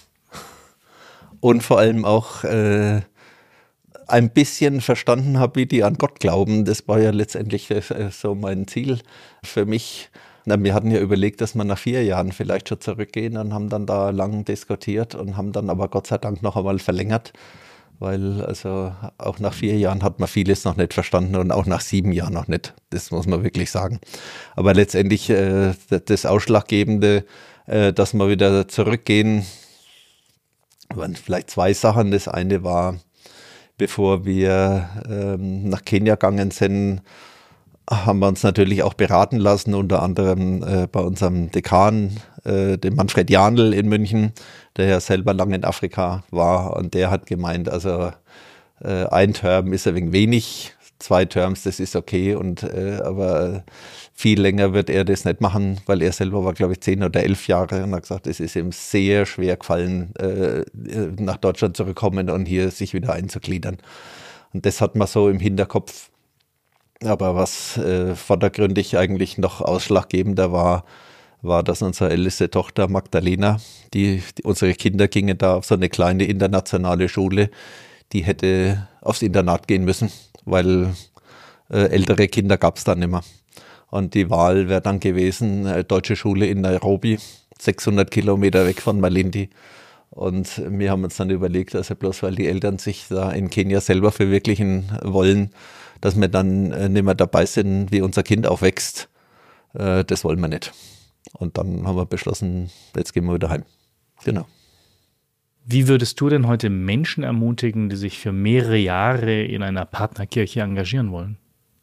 Und vor allem auch äh, ein bisschen verstanden habe, wie die an Gott glauben. Das war ja letztendlich äh, so mein Ziel für mich. Na, wir hatten ja überlegt, dass wir nach vier Jahren vielleicht schon zurückgehen und haben dann da lang diskutiert und haben dann aber Gott sei Dank noch einmal verlängert, weil also auch nach vier Jahren hat man vieles noch nicht verstanden und auch nach sieben Jahren noch nicht. Das muss man wirklich sagen. Aber letztendlich äh, das Ausschlaggebende, äh, dass wir wieder zurückgehen, waren vielleicht zwei Sachen. Das eine war, bevor wir ähm, nach Kenia gegangen sind, haben wir uns natürlich auch beraten lassen, unter anderem äh, bei unserem Dekan, äh, dem Manfred Jandl in München, der ja selber lange in Afrika war, und der hat gemeint, also äh, ein Term ist ein wenig wenig, zwei Terms, das ist okay, und äh, aber viel länger wird er das nicht machen, weil er selber war, glaube ich, zehn oder elf Jahre und hat gesagt, es ist ihm sehr schwer gefallen, äh, nach Deutschland zurückzukommen und hier sich wieder einzugliedern. Und das hat man so im Hinterkopf. Aber was äh, vordergründig eigentlich noch ausschlaggebender war, war, dass unsere älteste Tochter Magdalena, die, die unsere Kinder gingen da auf so eine kleine internationale Schule, die hätte aufs Internat gehen müssen, weil äh, ältere Kinder gab es da nicht mehr. Und die Wahl wäre dann gewesen, äh, deutsche Schule in Nairobi, sechshundert Kilometer weg von Malindi. Und wir haben uns dann überlegt, also bloß weil die Eltern sich da in Kenia selber verwirklichen wollen, dass wir dann äh, nicht mehr dabei sind, wie unser Kind aufwächst. Äh, das wollen wir nicht. Und dann haben wir beschlossen, jetzt gehen wir wieder heim. Genau. Wie würdest du denn heute Menschen ermutigen, die sich für mehrere Jahre in einer Partnerkirche engagieren wollen?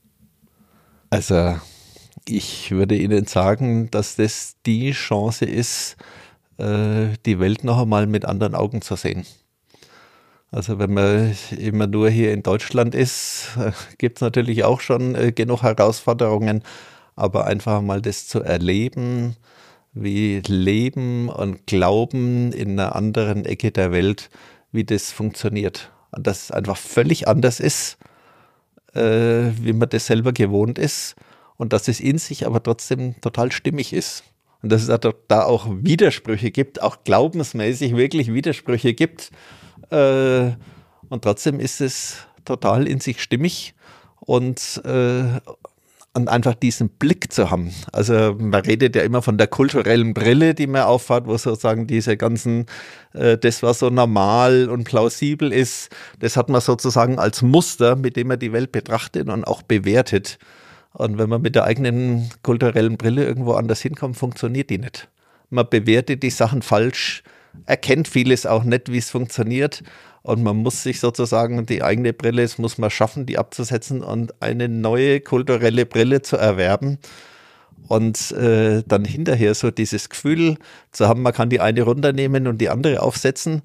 Also ich würde Ihnen sagen, dass das die Chance ist, die Welt noch einmal mit anderen Augen zu sehen. Also wenn man immer nur hier in Deutschland ist, gibt es natürlich auch schon genug Herausforderungen, aber einfach mal das zu erleben, wie Leben und Glauben in einer anderen Ecke der Welt, wie das funktioniert. Und dass es einfach völlig anders ist, äh, wie man das selber gewohnt ist und dass es in sich aber trotzdem total stimmig ist. Und dass es da auch Widersprüche gibt, auch glaubensmäßig wirklich Widersprüche gibt. Äh, und trotzdem ist es total in sich stimmig und äh, Und einfach diesen Blick zu haben. Also man redet ja immer von der kulturellen Brille, die man aufhat, wo sozusagen diese ganzen, äh, das was so normal und plausibel ist, das hat man sozusagen als Muster, mit dem man die Welt betrachtet und auch bewertet. Und wenn man mit der eigenen kulturellen Brille irgendwo anders hinkommt, funktioniert die nicht. Man bewertet die Sachen falsch, erkennt vieles auch nicht, wie es funktioniert. Und man muss sich sozusagen die eigene Brille, das muss man schaffen, die abzusetzen und eine neue kulturelle Brille zu erwerben. Und äh, dann hinterher so dieses Gefühl zu haben, man kann die eine runternehmen und die andere aufsetzen.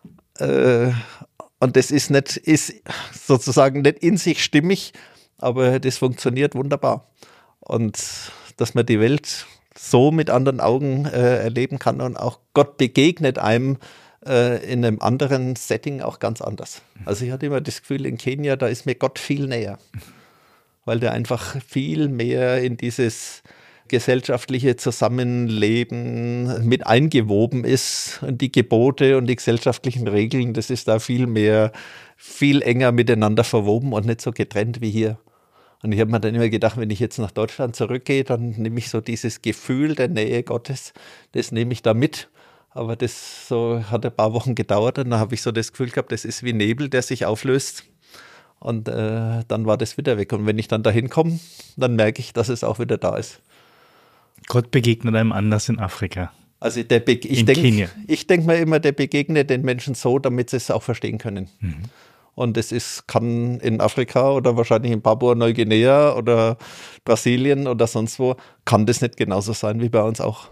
Äh, und das ist nicht, ist sozusagen nicht in sich stimmig, aber das funktioniert wunderbar. Und dass man die Welt so mit anderen Augen äh, erleben kann und auch Gott begegnet einem in einem anderen Setting auch ganz anders. Also ich hatte immer das Gefühl, in Kenia, da ist mir Gott viel näher, weil der einfach viel mehr in dieses gesellschaftliche Zusammenleben mit eingewoben ist und die Gebote und die gesellschaftlichen Regeln, das ist da viel mehr, viel enger miteinander verwoben und nicht so getrennt wie hier. Und ich habe mir dann immer gedacht, wenn ich jetzt nach Deutschland zurückgehe, dann nehme ich so dieses Gefühl der Nähe Gottes, das nehme ich da mit. Aber das so hat ein paar Wochen gedauert und dann habe ich so das Gefühl gehabt, das ist wie Nebel, der sich auflöst. Und äh, dann war das wieder weg. Und wenn ich dann dahin komme, dann merke ich, dass es auch wieder da ist. Gott begegnet einem anders in Afrika. Also der Be- ich denke ich denk mir immer, der begegnet den Menschen so, damit sie es auch verstehen können. Mhm. Und das ist, kann in Afrika oder wahrscheinlich in Papua-Neuguinea oder Brasilien oder sonst wo, kann das nicht genauso sein wie bei uns auch.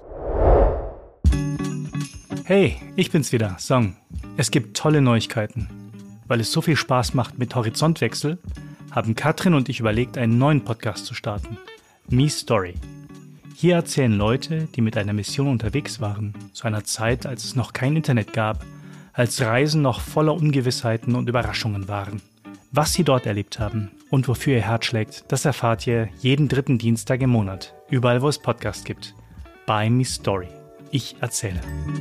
Hey, ich bin's wieder, Song. Es gibt tolle Neuigkeiten. Weil es so viel Spaß macht mit Horizontwechsel, haben Katrin und ich überlegt, einen neuen Podcast zu starten. Me Story. Hier erzählen Leute, die mit einer Mission unterwegs waren, zu einer Zeit, als es noch kein Internet gab, als Reisen noch voller Ungewissheiten und Überraschungen waren. Was sie dort erlebt haben und wofür ihr Herz schlägt, das erfahrt ihr jeden dritten Dienstag im Monat, überall wo es Podcasts gibt. Bei Me Story. Ich erzähle.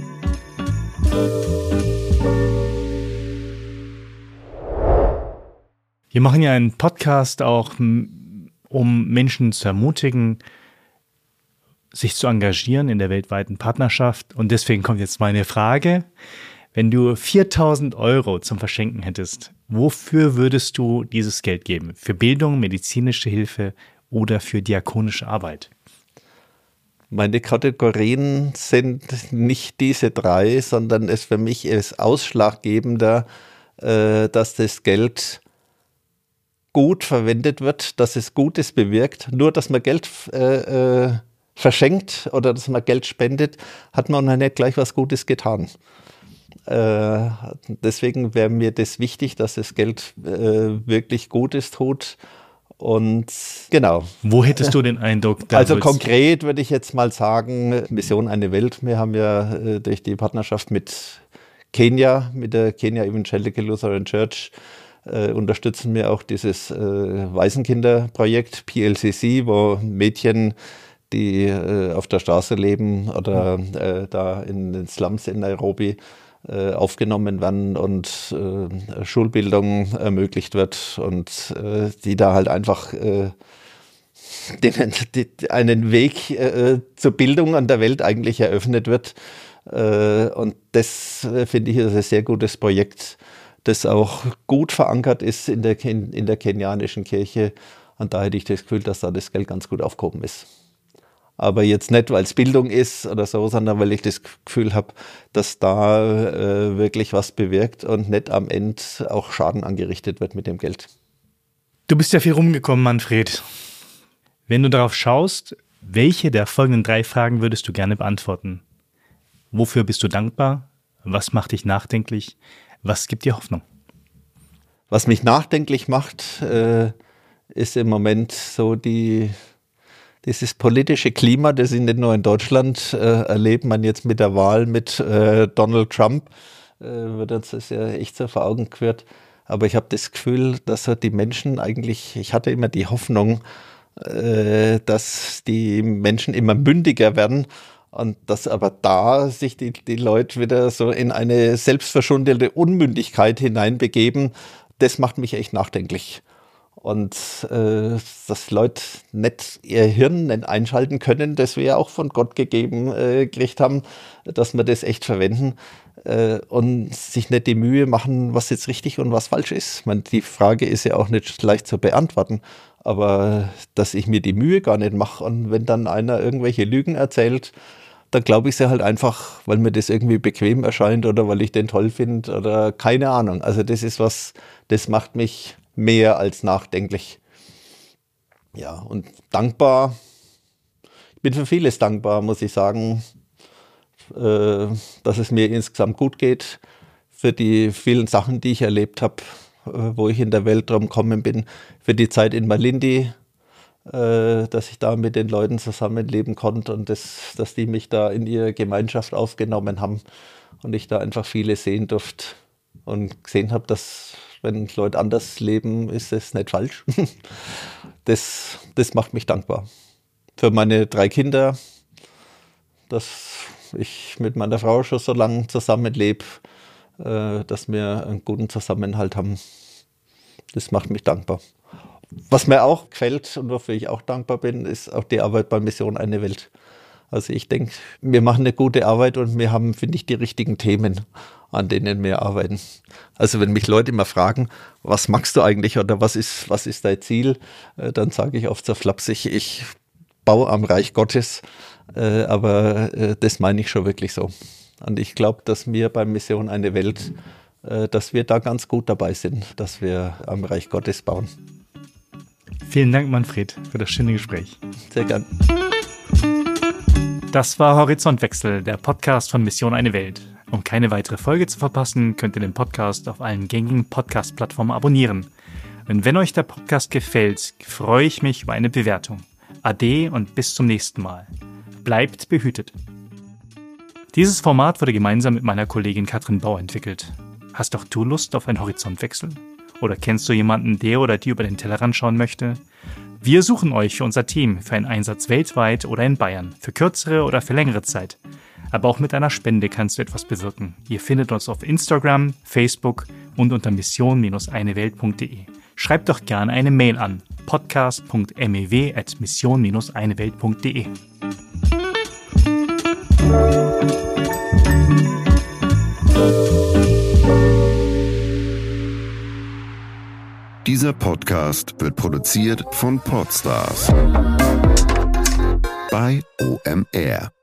Wir machen ja einen Podcast auch, um Menschen zu ermutigen, sich zu engagieren in der weltweiten Partnerschaft. Und deswegen kommt jetzt meine Frage. Wenn du viertausend Euro zum Verschenken hättest, wofür würdest du dieses Geld geben? Für Bildung, medizinische Hilfe oder für diakonische Arbeit? Meine Kategorien sind nicht diese drei, sondern es für mich ist ausschlaggebender, äh, dass das Geld gut verwendet wird, dass es Gutes bewirkt. Nur, dass man Geld äh, äh, verschenkt oder dass man Geld spendet, hat man noch nicht gleich was Gutes getan. Äh, deswegen wäre mir das wichtig, dass das Geld äh, wirklich Gutes tut. Und genau. Wo hättest du den Eindruck? Da also konkret würde ich jetzt mal sagen, Mission Eine Welt. Wir haben ja äh, durch die Partnerschaft mit Kenia, mit der Kenya Evangelical Lutheran Church, äh, unterstützen wir auch dieses äh, Waisenkinderprojekt P L C C, wo Mädchen, die äh, auf der Straße leben oder äh, da in den Slums in Nairobi, aufgenommen werden und äh, Schulbildung ermöglicht wird und äh, die da halt einfach äh, denen, die, einen Weg äh, zur Bildung an der Welt eigentlich eröffnet wird. Äh, und das äh, finde ich ist ein sehr gutes Projekt, das auch gut verankert ist in der, in, in der kenianischen Kirche. Und da hätte ich das Gefühl, dass da das Geld ganz gut aufgehoben ist. Aber jetzt nicht, weil es Bildung ist oder so, sondern weil ich das Gefühl habe, dass da äh, wirklich was bewirkt und nicht am Ende auch Schaden angerichtet wird mit dem Geld. Du bist ja viel rumgekommen, Manfred. Wenn du darauf schaust, welche der folgenden drei Fragen würdest du gerne beantworten? Wofür bist du dankbar? Was macht dich nachdenklich? Was gibt dir Hoffnung? Was mich nachdenklich macht, äh, ist im Moment so die, dieses politische Klima, das ich nicht nur in Deutschland äh, erlebt, man jetzt mit der Wahl mit äh, Donald Trump, äh, wird uns das ja echt so vor Augen geführt. Aber ich habe das Gefühl, dass so die Menschen eigentlich, ich hatte immer die Hoffnung, äh, dass die Menschen immer mündiger werden und dass aber da sich die, die Leute wieder so in eine selbstverschuldete Unmündigkeit hineinbegeben. Das macht mich echt nachdenklich. Und äh, dass Leute nicht ihr Hirn nicht einschalten können, das wir ja auch von Gott gegeben äh, gekriegt haben, dass wir das echt verwenden äh, und sich nicht die Mühe machen, was jetzt richtig und was falsch ist. Ich meine, die Frage ist ja auch nicht leicht zu beantworten, aber dass ich mir die Mühe gar nicht mache und wenn dann einer irgendwelche Lügen erzählt, dann glaube ich sie halt einfach, weil mir das irgendwie bequem erscheint oder weil ich den toll finde oder keine Ahnung. Also das ist was, das macht mich mehr als nachdenklich. Ja, und dankbar. Ich bin für vieles dankbar, muss ich sagen, äh, dass es mir insgesamt gut geht, für die vielen Sachen, die ich erlebt habe, äh, wo ich in der Welt drum gekommen bin, für die Zeit in Malindi, äh, dass ich da mit den Leuten zusammenleben konnte und das, dass die mich da in ihre Gemeinschaft aufgenommen haben und ich da einfach vieles sehen durfte und gesehen habe, dass wenn Leute anders leben, ist das nicht falsch. Das, das macht mich dankbar. Für meine drei Kinder, dass ich mit meiner Frau schon so lange zusammenlebe, äh, dass wir einen guten Zusammenhalt haben. Das macht mich dankbar. Was mir auch gefällt und wofür ich auch dankbar bin, ist auch die Arbeit bei Mission Eine Welt. Also ich denke, wir machen eine gute Arbeit und wir haben, finde ich, die richtigen Themen, an denen wir arbeiten. Also wenn mich Leute immer fragen, was magst du eigentlich oder was ist, was ist dein Ziel, dann sage ich oft so flapsig, ich baue am Reich Gottes, aber das meine ich schon wirklich so. Und ich glaube, dass wir bei Mission Eine Welt, dass wir da ganz gut dabei sind, dass wir am Reich Gottes bauen. Vielen Dank, Manfred, für das schöne Gespräch. Sehr gern. Das war Horizontwechsel, der Podcast von Mission Eine Welt. Um keine weitere Folge zu verpassen, könnt ihr den Podcast auf allen gängigen Podcast-Plattformen abonnieren. Und wenn euch der Podcast gefällt, freue ich mich über eine Bewertung. Ade und bis zum nächsten Mal. Bleibt behütet. Dieses Format wurde gemeinsam mit meiner Kollegin Katrin Bauer entwickelt. Hast doch du Lust auf einen Horizontwechsel? Oder kennst du jemanden, der oder die über den Tellerrand schauen möchte? Wir suchen euch für unser Team für einen Einsatz weltweit oder in Bayern, für kürzere oder für längere Zeit. Aber auch mit einer Spende kannst du etwas bewirken. Ihr findet uns auf Instagram, Facebook und unter mission Bindestrich eine welt punkt de. Schreibt doch gerne eine Mail an podcast punkt mew at mission Bindestrich eine welt punkt de. Dieser Podcast wird produziert von Podstars bei O M R.